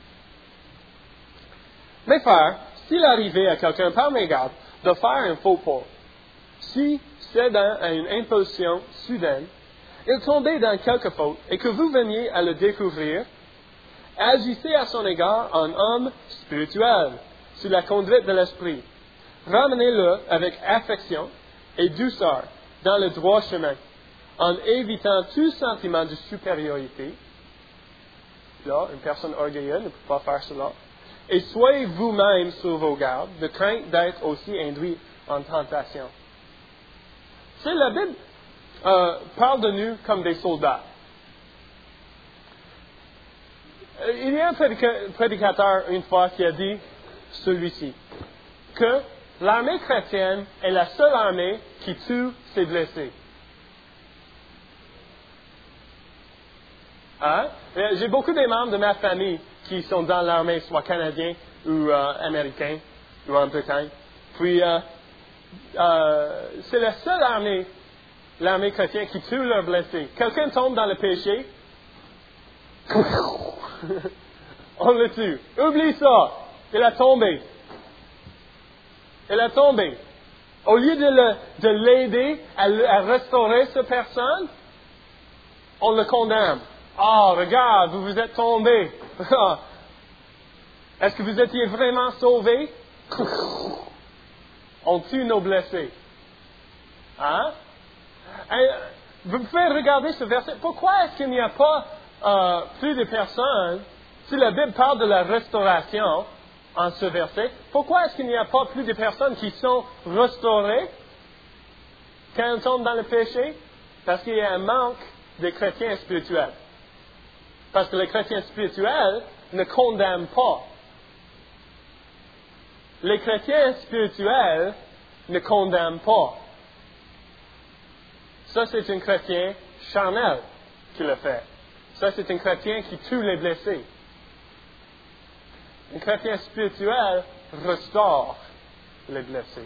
Mes frères, s'il arrivait à quelqu'un par mégarde de faire un faux pas, si cédant à une impulsion soudaine, il tombait dans quelque faute et que vous veniez à le découvrir, agissez à son égard en homme spirituel, sous la conduite de l'esprit. Ramenez-le avec affection et douceur dans le droit chemin, en évitant tout sentiment de supériorité. Là, une personne orgueilleuse ne peut pas faire cela. Et soyez vous-même sur vos gardes, de crainte d'être aussi induit en tentation. Tu sais, la Bible euh, parle de nous comme des soldats. Il y a un prédicateur, une fois, qui a dit celui-ci, que l'armée chrétienne est la seule armée qui tue ses blessés. Hein? J'ai beaucoup de membres de ma famille qui sont dans l'armée, soit canadiens ou euh, américains, ou en Bretagne. Puis, euh, euh, c'est la seule armée, l'armée chrétienne, qui tue leurs blessés. Quelqu'un tombe dans le péché, on le tue. Oublie ça. Il a tombé. Il a tombé. Au lieu de, le, de l'aider à, à restaurer cette personne, on le condamne. Ah, oh, regarde, vous vous êtes tombé. Est-ce que vous étiez vraiment sauvé? On tue nos blessés. Hein? Et vous pouvez regarder ce verset. Pourquoi est-ce qu'il n'y a pas euh, plus de personnes, si la Bible parle de la restauration en ce verset, pourquoi est-ce qu'il n'y a pas plus de personnes qui sont restaurées quand elles tombent dans le péché? Parce qu'il y a un manque de chrétiens spirituels. Parce que les chrétiens spirituels ne condamnent pas. Les chrétiens spirituels ne condamnent pas. Ça, c'est un chrétien charnel qui le fait. Ça, c'est un chrétien qui tue les blessés. Un chrétien spirituel restaure les blessés.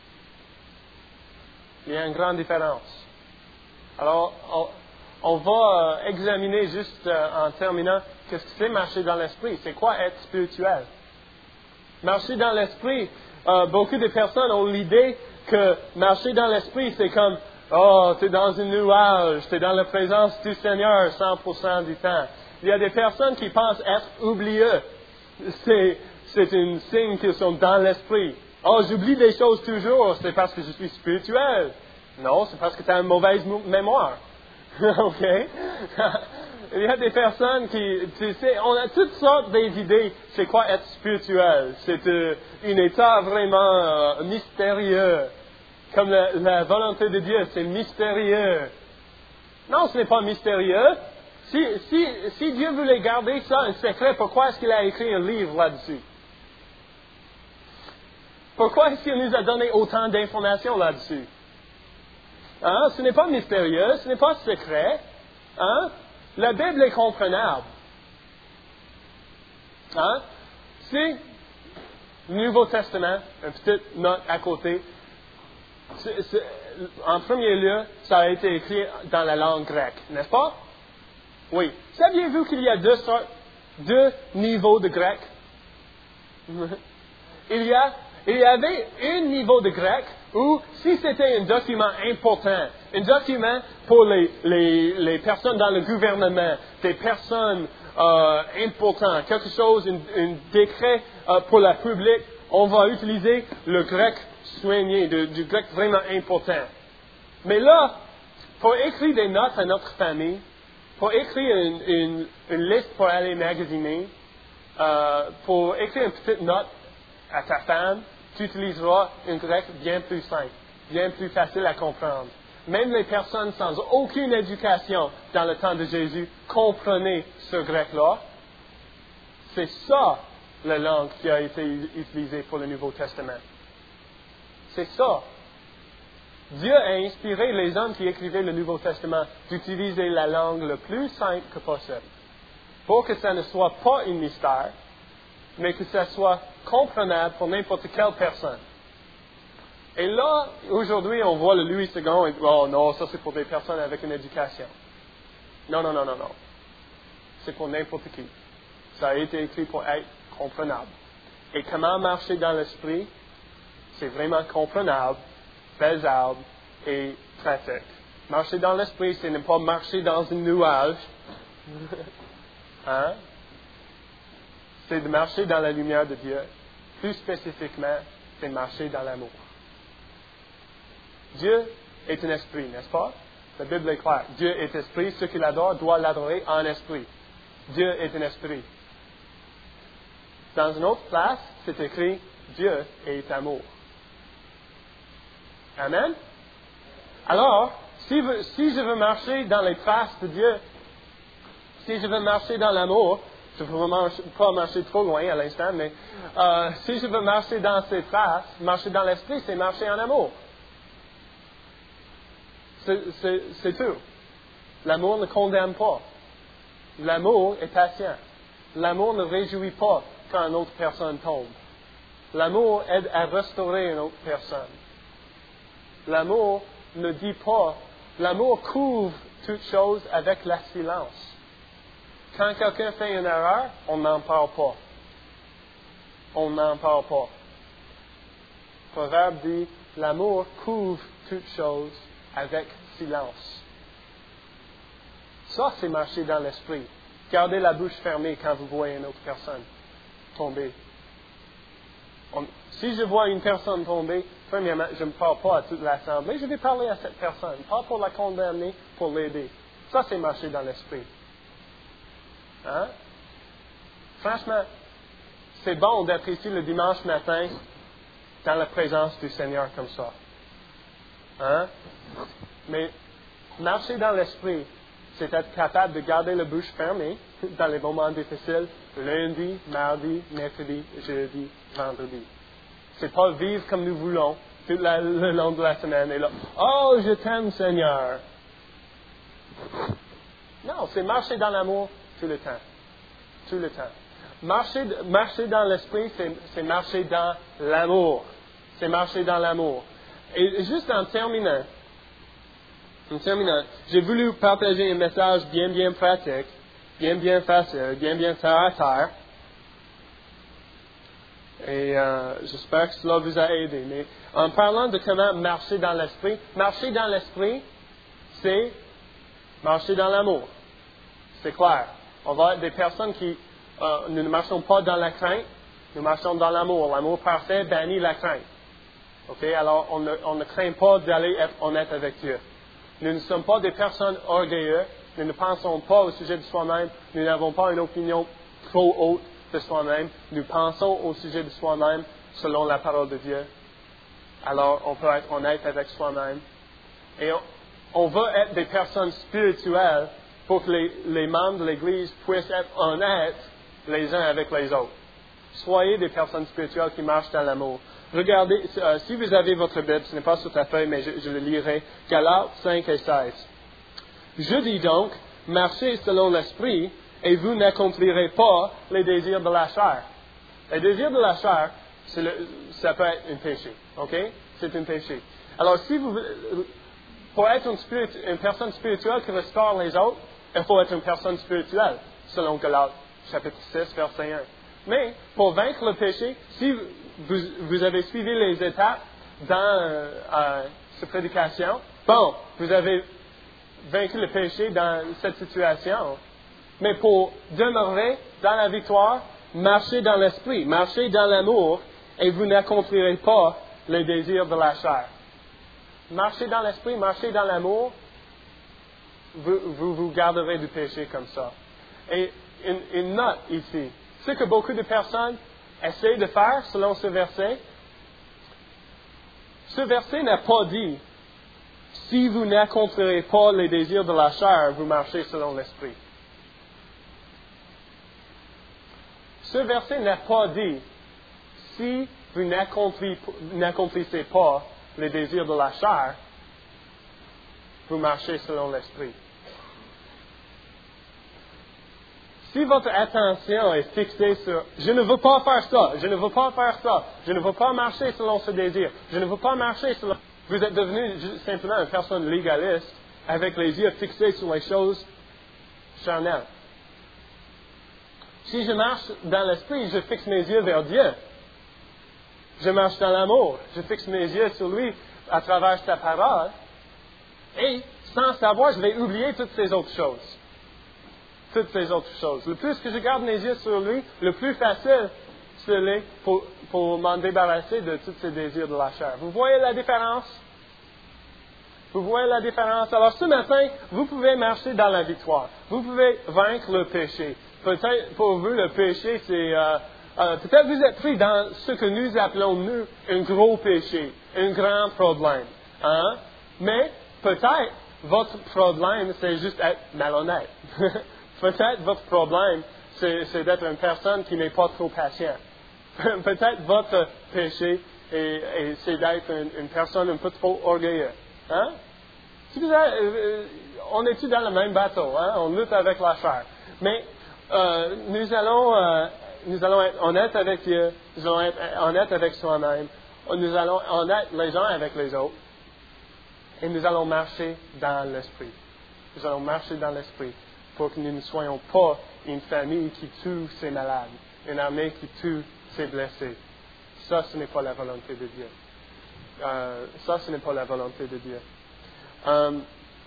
Il y a une grande différence. Alors, on, on va euh, examiner juste euh, en terminant qu'est-ce que c'est marcher dans l'esprit. C'est quoi être spirituel? Marcher dans l'esprit, euh, beaucoup de personnes ont l'idée que marcher dans l'esprit, c'est comme oh, tu es dans un nuage, tu es dans la présence du Seigneur cent pour cent du temps. Il y a des personnes qui pensent être oublieux. C'est, c'est un signe qu'ils sont dans l'esprit. Oh, j'oublie des choses toujours, c'est parce que je suis spirituel. Non, c'est parce que tu as une mauvaise mémoire. OK? Il y a des personnes qui, tu sais, on a toutes sortes d'idées. C'est quoi être spirituel? C'est euh, un état vraiment euh, mystérieux. Comme la, la volonté de Dieu, c'est mystérieux. Non, ce n'est pas mystérieux. Si, si, si Dieu voulait garder ça un secret, pourquoi est-ce qu'il a écrit un livre là-dessus? Pourquoi est-ce qu'il nous a donné autant d'informations là-dessus? Hein? Ce n'est pas mystérieux, ce n'est pas secret. Hein? La Bible est comprenable. Hein? Si, Nouveau Testament, une petite note à côté, c'est, c'est, en premier lieu, ça a été écrit dans la langue grecque, n'est-ce pas? Oui. Saviez-vous qu'il y a deux sortes, deux niveaux de grec? il y a, il y avait un niveau de grec où, si c'était un document important, un document pour les, les, les personnes dans le gouvernement, des personnes euh, importantes, quelque chose, un, un décret euh, pour le public, on va utiliser le grec soigné, du, du grec vraiment important. Mais là, pour écrire des notes à notre famille, pour écrire une, une, une liste pour aller magasiner, euh, pour écrire une petite note à ta femme, tu utiliseras un grec bien plus simple, bien plus facile à comprendre. Même les personnes sans aucune éducation dans le temps de Jésus comprenaient ce grec-là. C'est ça la langue qui a été utilisée pour le Nouveau Testament. C'est ça. Dieu a inspiré les hommes qui écrivaient le Nouveau Testament d'utiliser la langue le plus simple que possible, pour que ça ne soit pas un mystère, mais que ça soit comprenable pour n'importe quelle personne. Et là, aujourd'hui, on voit le Louis second et dit, oh non, ça c'est pour des personnes avec une éducation. Non, non, non, non, non. C'est pour n'importe qui. Ça a été écrit pour être comprenable. Et comment marcher dans l'esprit, c'est vraiment comprenable, faisable et pratique. Marcher dans l'esprit, c'est ne pas marcher dans un nuage. Hein? C'est de marcher dans la lumière de Dieu. Plus spécifiquement, c'est marcher dans l'amour. Dieu est un esprit, n'est-ce pas? La Bible est claire. Dieu est esprit. Ceux qui l'adorent doivent l'adorer en esprit. Dieu est un esprit. Dans une autre place, c'est écrit Dieu est amour. Amen? Alors, si, si je veux marcher dans les traces de Dieu, si je veux marcher dans l'amour, je ne veux pas marcher trop loin à l'instant, mais euh, si je veux marcher dans ces traces, marcher dans l'esprit, c'est marcher en amour. C'est, c'est, c'est tout. L'amour ne condamne pas. L'amour est patient. L'amour ne réjouit pas quand une autre personne tombe. L'amour aide à restaurer une autre personne. L'amour ne dit pas, l'amour couvre toute chose avec la silence. Quand quelqu'un fait une erreur, on n'en parle pas. On n'en parle pas. Le proverbe dit, l'amour couvre toute chose avec silence. Ça, c'est marcher dans l'esprit. Gardez la bouche fermée quand vous voyez une autre personne tomber. On, si je vois une personne tomber, premièrement, je ne parle pas à toute l'assemblée, je vais parler à cette personne. Pas pour la condamner, pour l'aider. Ça, c'est marcher dans l'esprit. Hein? Franchement, c'est bon d'être ici le dimanche matin dans la présence du Seigneur comme ça. Hein? Mais marcher dans l'esprit, c'est être capable de garder la bouche fermée dans les moments difficiles, lundi, mardi, mercredi, jeudi, vendredi. C'est pas vivre comme nous voulons tout la, le long de la semaine et là, oh, je t'aime, Seigneur. Non, c'est marcher dans l'amour tout le temps. Tout le temps. Marcher, marcher dans l'esprit, c'est, c'est marcher dans l'amour. C'est marcher dans l'amour. Et juste en terminant, en terminant, j'ai voulu partager un message bien, bien pratique, bien, bien facile, bien, bien terre à terre. Et euh, j'espère que cela vous a aidé. Mais en parlant de comment marcher dans l'esprit, marcher dans l'esprit, c'est marcher dans l'amour. C'est clair. On va être des personnes qui, euh, nous ne marchons pas dans la crainte, nous marchons dans l'amour. L'amour parfait bannit la crainte. OK? Alors, on ne, on ne craint pas d'aller être honnête avec Dieu. Nous ne sommes pas des personnes orgueilleuses. Nous ne pensons pas au sujet de soi-même. Nous n'avons pas une opinion trop haute de soi-même. Nous pensons au sujet de soi-même selon la parole de Dieu. Alors, on peut être honnête avec soi-même. Et on, on veut être des personnes spirituelles pour que les, les membres de l'Église puissent être honnêtes les uns avec les autres. Soyez des personnes spirituelles qui marchent dans l'amour. Regardez, euh, si vous avez votre Bible, ce n'est pas sur ta feuille, mais je, je le lirai, Galates cinq et seize. Je dis donc, marchez selon l'esprit, et vous n'accomplirez pas les désirs de la chair. Les désirs de la chair, c'est le, ça peut être un péché, ok? C'est un péché. Alors, si vous, pour être une, spirit, une personne spirituelle qui restaure les autres, il faut être une personne spirituelle, selon Galates, chapitre six, verset un. Mais, pour vaincre le péché, si vous, vous avez suivi les étapes dans euh, euh, cette prédication, bon, vous avez vaincu le péché dans cette situation. Mais pour demeurer dans la victoire, marchez dans l'esprit, marchez dans l'amour, et vous n'accomplirez pas les désirs de la chair. Marchez dans l'esprit, marchez dans l'amour, vous, vous vous garderez du péché comme ça. Et une, une note ici, ce que beaucoup de personnes essaient de faire selon ce verset, ce verset n'a pas dit, si vous n'accomplirez pas les désirs de la chair, vous marchez selon l'esprit. Ce verset n'a pas dit, si vous n'accomplissez pas les désirs de la chair, vous marchez selon l'esprit. Si votre attention est fixée sur « je ne veux pas faire ça, je ne veux pas faire ça, je ne veux pas marcher selon ce désir, je ne veux pas marcher selon... » Vous êtes devenu simplement une personne légaliste avec les yeux fixés sur les choses charnelles. Si je marche dans l'esprit, je fixe mes yeux vers Dieu. Je marche dans l'amour. Je fixe mes yeux sur lui à travers sa parole. Et, sans savoir, je vais oublier toutes ces autres choses. Toutes ces autres choses. Le plus que je garde mes yeux sur lui, le plus facile c'est pour, pour m'en débarrasser de tous ces désirs de la chair. Vous voyez la différence? Vous voyez la différence? Alors, ce matin, vous pouvez marcher dans la victoire. Vous pouvez vaincre le péché. Peut-être pour vous, le péché, c'est... Euh, euh, peut-être vous êtes pris dans ce que nous appelons, nous, un gros péché, un grand problème. Hein? Mais peut-être votre problème, c'est juste être malhonnête. Peut-être votre problème, c'est, c'est d'être une personne qui n'est pas trop patiente. Peut-être votre péché, est, est, c'est d'être une, une personne un peu trop orgueilleuse. Hein? Si vous avez, euh, on est tous dans le même bateau, hein? On lutte avec la chair. Mais euh, nous allons, euh, nous allons être honnêtes avec Dieu, nous allons être honnêtes avec soi-même, nous allons être honnêtes les uns avec les autres, et nous allons marcher dans l'esprit. Nous allons marcher dans l'esprit pour que nous ne soyons pas une famille qui tue ses malades, une armée qui tue ses blessés. Ça, ce n'est pas la volonté de Dieu. Euh, ça, ce n'est pas la volonté de Dieu. Um,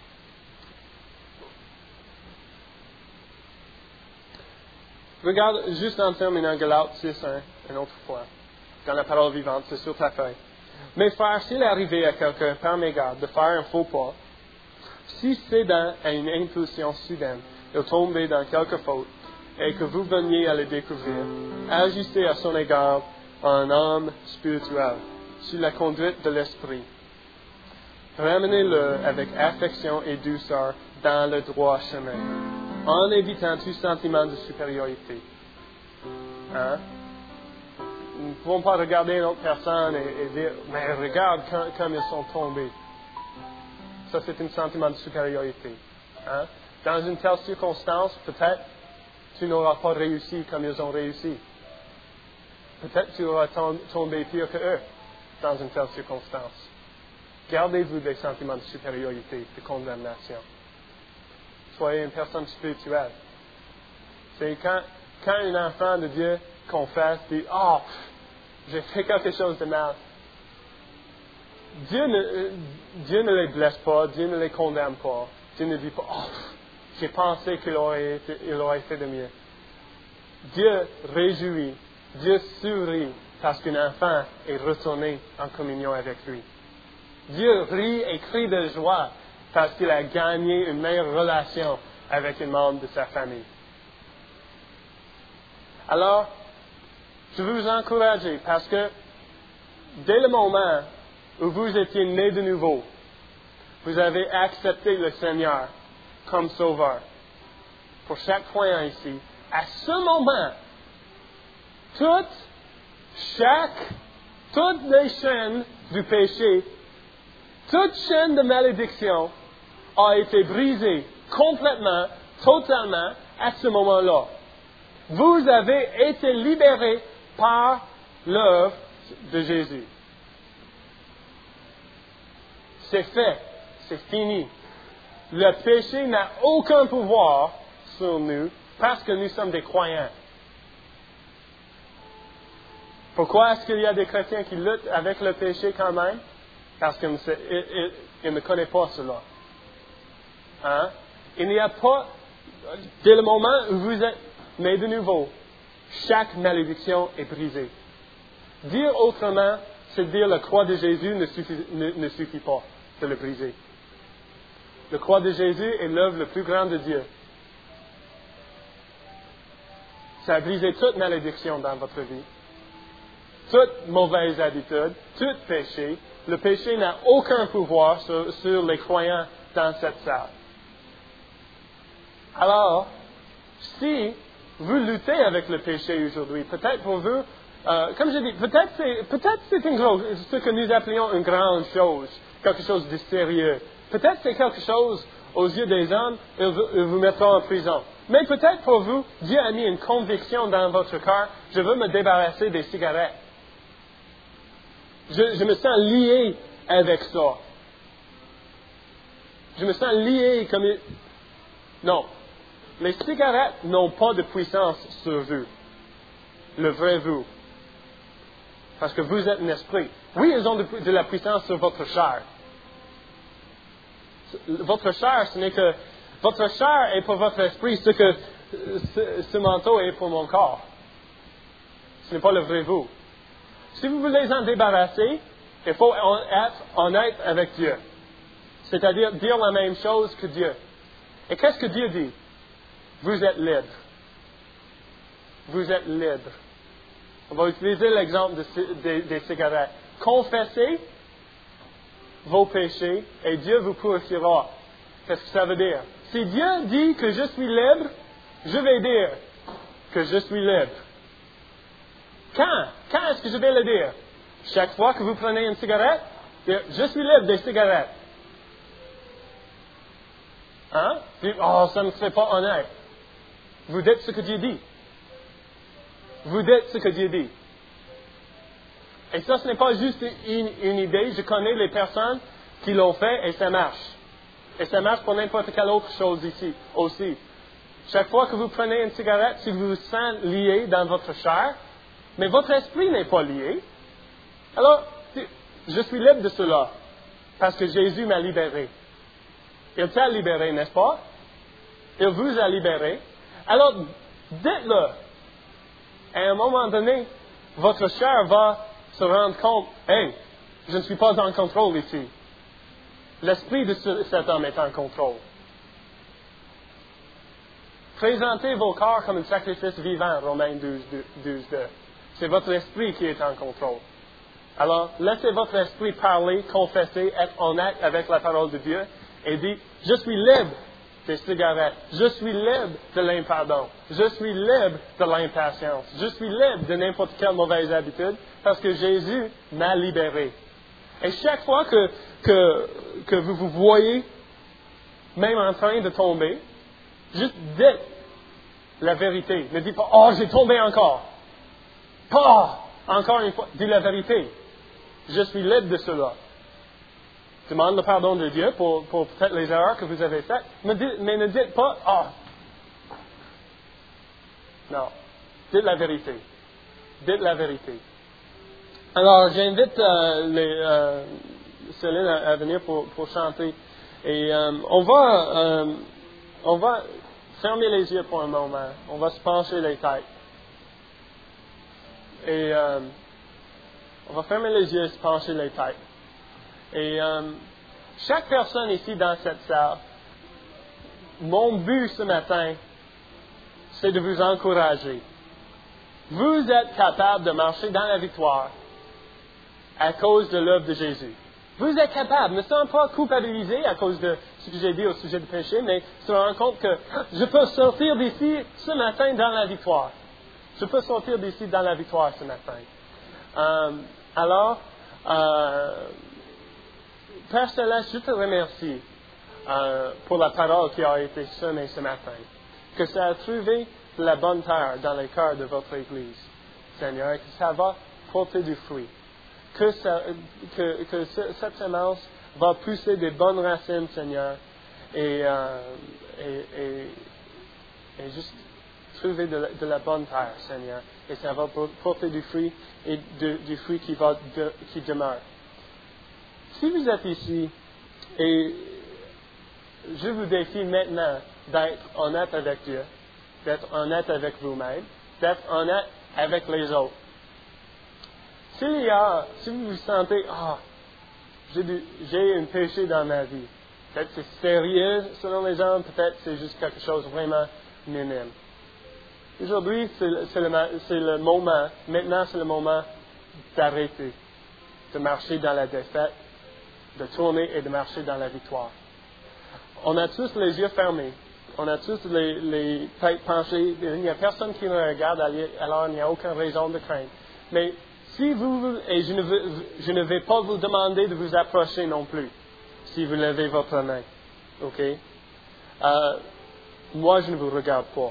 regarde, juste en terminant Galates six, hein, une autre fois, dans la parole vivante, c'est sur ta feuille. Mes frères, s'il est arrivé à quelqu'un, par mégarde, de faire un faux pas, si cédant à une impulsion soudaine, il tombe dans quelque faute, et que vous veniez à le découvrir, agissez à son égard en homme spirituel, sur la conduite de l'esprit. Ramenez-le avec affection et douceur dans le droit chemin, en évitant tout sentiment de supériorité. Hein? Nous ne pouvons pas regarder une autre personne et, et dire, mais regarde comme, comme ils sont tombés. Ça, c'est un sentiment de supériorité. Hein? Dans une telle circonstance, peut-être, tu n'auras pas réussi comme ils ont réussi. Peut-être tu auras tombé pire que eux dans une telle circonstance. Gardez-vous des sentiments de supériorité, de condamnation. Soyez une personne spirituelle. C'est quand, quand un enfant de Dieu confesse, dit « Oh, j'ai fait quelque chose de mal ». Dieu ne, Dieu ne les blesse pas, Dieu ne les condamne pas. Dieu ne dit pas « Oh, j'ai pensé qu'il aurait, été, il aurait fait de mieux ». Dieu réjouit, Dieu sourit parce qu'un enfant est retourné en communion avec lui. Dieu rit et crie de joie parce qu'il a gagné une meilleure relation avec un membre de sa famille. Alors, je veux vous encourager parce que dès le moment où vous étiez né de nouveau, vous avez accepté le Seigneur comme sauveur. Pour chaque croyant ici, à ce moment, toutes, chaque, toutes les chaînes du péché, toute chaîne de malédiction a été brisée complètement, totalement à ce moment-là. Vous avez été libérés par l'œuvre de Jésus. C'est fait, c'est fini. le péché n'a aucun pouvoir sur nous parce que nous sommes des croyants. Pourquoi est-ce qu'il y a des chrétiens qui luttent avec le péché quand même? Parce qu'ils ne, ne connaissent pas cela. Hein? Il n'y a pas, dès le moment où vous êtes né de nouveau, chaque malédiction est brisée. Dire autrement, c'est dire la croix de Jésus ne suffit, ne, ne suffit pas de le briser. La croix de Jésus est l'œuvre la plus grande de Dieu. Ça a brisé toute malédiction dans votre vie. Toute mauvaise habitude, tout péché. Le péché n'a aucun pouvoir sur, sur les croyants dans cette salle. Alors, si vous luttez avec le péché aujourd'hui, peut-être pour vous, euh, comme je dis, peut-être c'est, peut-être c'est une grosse, ce que nous appelons une grande chose, quelque chose de sérieux. Peut-être c'est quelque chose aux yeux des hommes, ils vous, ils vous mettront en prison. Mais peut-être pour vous, Dieu a mis une conviction dans votre cœur, je veux me débarrasser des cigarettes. Je, je me sens lié avec ça. Je me sens lié comme... Il... Non. Les cigarettes n'ont pas de puissance sur vous. Le vrai vous. Parce que vous êtes un esprit. Oui, ils ont de, de la puissance sur votre chair. Votre chair, ce n'est que... Votre chair est pour votre esprit ce que ce, ce manteau est pour mon corps. Ce n'est pas le vrai vous. Si vous voulez en débarrasser, il faut être honnête avec Dieu. C'est-à-dire dire la même chose que Dieu. Et qu'est-ce que Dieu dit? Vous êtes libre. Vous êtes libre. On va utiliser l'exemple de, de, des cigarettes. Confessez vos péchés et Dieu vous purifiera. Qu'est-ce que ça veut dire? Si Dieu dit que je suis libre, je vais dire que je suis libre. Quand? Quand est-ce que je vais le dire? Chaque fois que vous prenez une cigarette, dire, je suis libre des cigarettes. Hein? Puis, oh, ça ne serait pas honnête. Vous dites ce que Dieu dit. Vous dites ce que Dieu dit. Et ça, ce n'est pas juste une, une idée. Je connais les personnes qui l'ont fait et ça marche. Et ça marche pour n'importe quelle autre chose ici aussi. Chaque fois que vous prenez une cigarette, si vous vous sentez lié dans votre chair, mais votre esprit n'est pas lié, alors je suis libre de cela. Parce que Jésus m'a libéré. Il t'a libéré, n'est-ce pas? Il vous a libéré. Alors, dites-le. À un moment donné, votre chair va se rendre compte, hey, je ne suis pas en contrôle ici. L'esprit de ce, cet homme est en contrôle. Présentez vos corps comme un sacrifice vivant, Romains douze, deux. C'est votre esprit qui est en contrôle. Alors, laissez votre esprit parler, confesser, être honnête avec la parole de Dieu et dites, je suis libre des cigarettes, je suis libre de l'impardon, je suis libre de l'impatience, je suis libre de n'importe quelle mauvaise habitude parce que Jésus m'a libéré. Et chaque fois que, que, que vous vous voyez même en train de tomber, juste dites la vérité. Ne dites pas, oh, j'ai tombé encore. Pas encore une fois. Dis la vérité. Je suis libre de cela. Demande le pardon de Dieu pour, pour peut-être les erreurs que vous avez faites, mais, dites, mais ne dites pas, ah. Oh. Non. Dites la vérité. Dites la vérité. Alors, j'invite euh, les, euh, Céline à, à venir pour, pour chanter. Et euh, on va, euh, on va fermer les yeux pour un moment. On va se pencher les têtes. Et euh, on va fermer les yeux et se pencher les têtes. Et euh, chaque personne ici dans cette salle, mon but ce matin, c'est de vous encourager. Vous êtes capable de marcher dans la victoire à cause de l'œuvre de Jésus. Vous êtes capable, ne soyez pas culpabilisés à cause de ce que j'ai dit au sujet du péché, mais se rendre compte que je peux sortir d'ici ce matin dans la victoire. Je peux sortir d'ici dans la victoire ce matin. Euh, alors, euh, Père Céleste, je te remercie euh, pour la parole qui a été semée ce matin. Que ça a trouvé la bonne terre dans les cœurs de votre Église, Seigneur, et que ça va porter du fruit. Que, ça, que, que ce, cette semence va pousser des bonnes racines, Seigneur, et, euh, et, et, et juste trouver de la, de la bonne terre, Seigneur. Et ça va porter du fruit et de, du fruit qui, va de, qui demeure. Si vous êtes ici et je vous défie maintenant d'être honnête avec Dieu, d'être honnête avec vous-même, d'être honnête avec les autres. S'il y a, si vous vous sentez, ah, j'ai, du, j'ai un péché dans ma vie, peut-être c'est sérieux selon les gens, peut-être c'est juste quelque chose de vraiment minime. Aujourd'hui, c'est le, c'est, le, c'est le moment, maintenant c'est le moment d'arrêter, de marcher dans la défaite, de tourner et de marcher dans la victoire. On a tous les yeux fermés, on a tous les, les têtes penchées, il n'y a personne qui nous regarde, alors il n'y a aucune raison de craindre. Mais si vous, et je ne, veux, je ne vais pas vous demander de vous approcher non plus, si vous levez votre main, ok? Euh, moi, je ne vous regarde pas.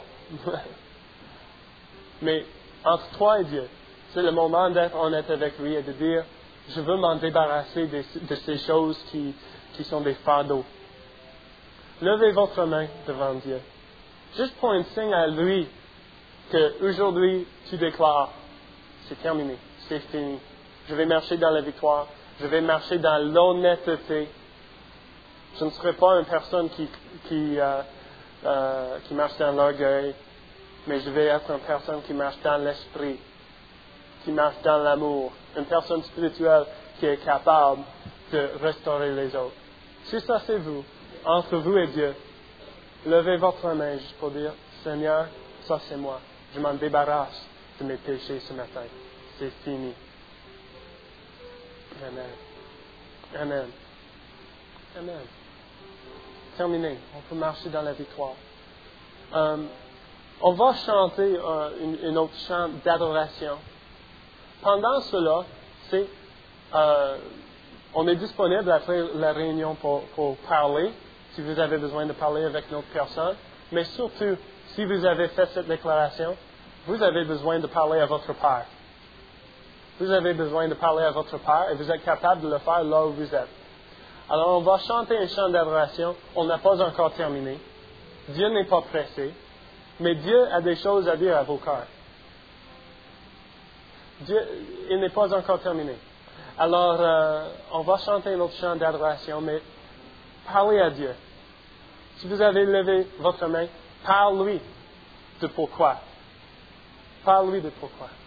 Mais entre toi et Dieu, c'est le moment d'être honnête avec lui et de dire, je veux m'en débarrasser de, de ces choses qui, qui sont des fardeaux. Levez votre main devant Dieu. Juste pour un signe à lui que aujourd'hui tu déclares, c'est terminé, c'est fini. Je vais marcher dans la victoire, je vais marcher dans l'honnêteté. Je ne serai pas une personne qui, qui, euh, euh, qui marche dans l'orgueil, mais je vais être une personne qui marche dans l'esprit, qui marche dans l'amour, une personne spirituelle qui est capable de restaurer les autres. Si ça c'est vous, entre vous et Dieu, levez votre main juste pour dire, Seigneur, ça c'est moi. Je m'en débarrasse de mes péchés ce matin. C'est fini. Amen. Amen. Amen. Terminé. On peut marcher dans la victoire. Euh, on va chanter euh, une, une autre chant d'adoration. Pendant cela, c'est, euh, on est disponible après la réunion pour, pour parler, si vous avez besoin de parler avec une autre personne. Mais surtout, si vous avez fait cette déclaration, vous avez besoin de parler à votre Père. Vous avez besoin de parler à votre Père et vous êtes capable de le faire là où vous êtes. Alors, on va chanter un chant d'adoration. On n'a pas encore terminé. Dieu n'est pas pressé, mais Dieu a des choses à dire à vos cœurs. Dieu, il n'est pas encore terminé. Alors, euh, on va chanter un autre chant d'adoration, mais parlez à Dieu. Si vous avez levé votre main, parle-lui de pourquoi. Parle-lui de pourquoi.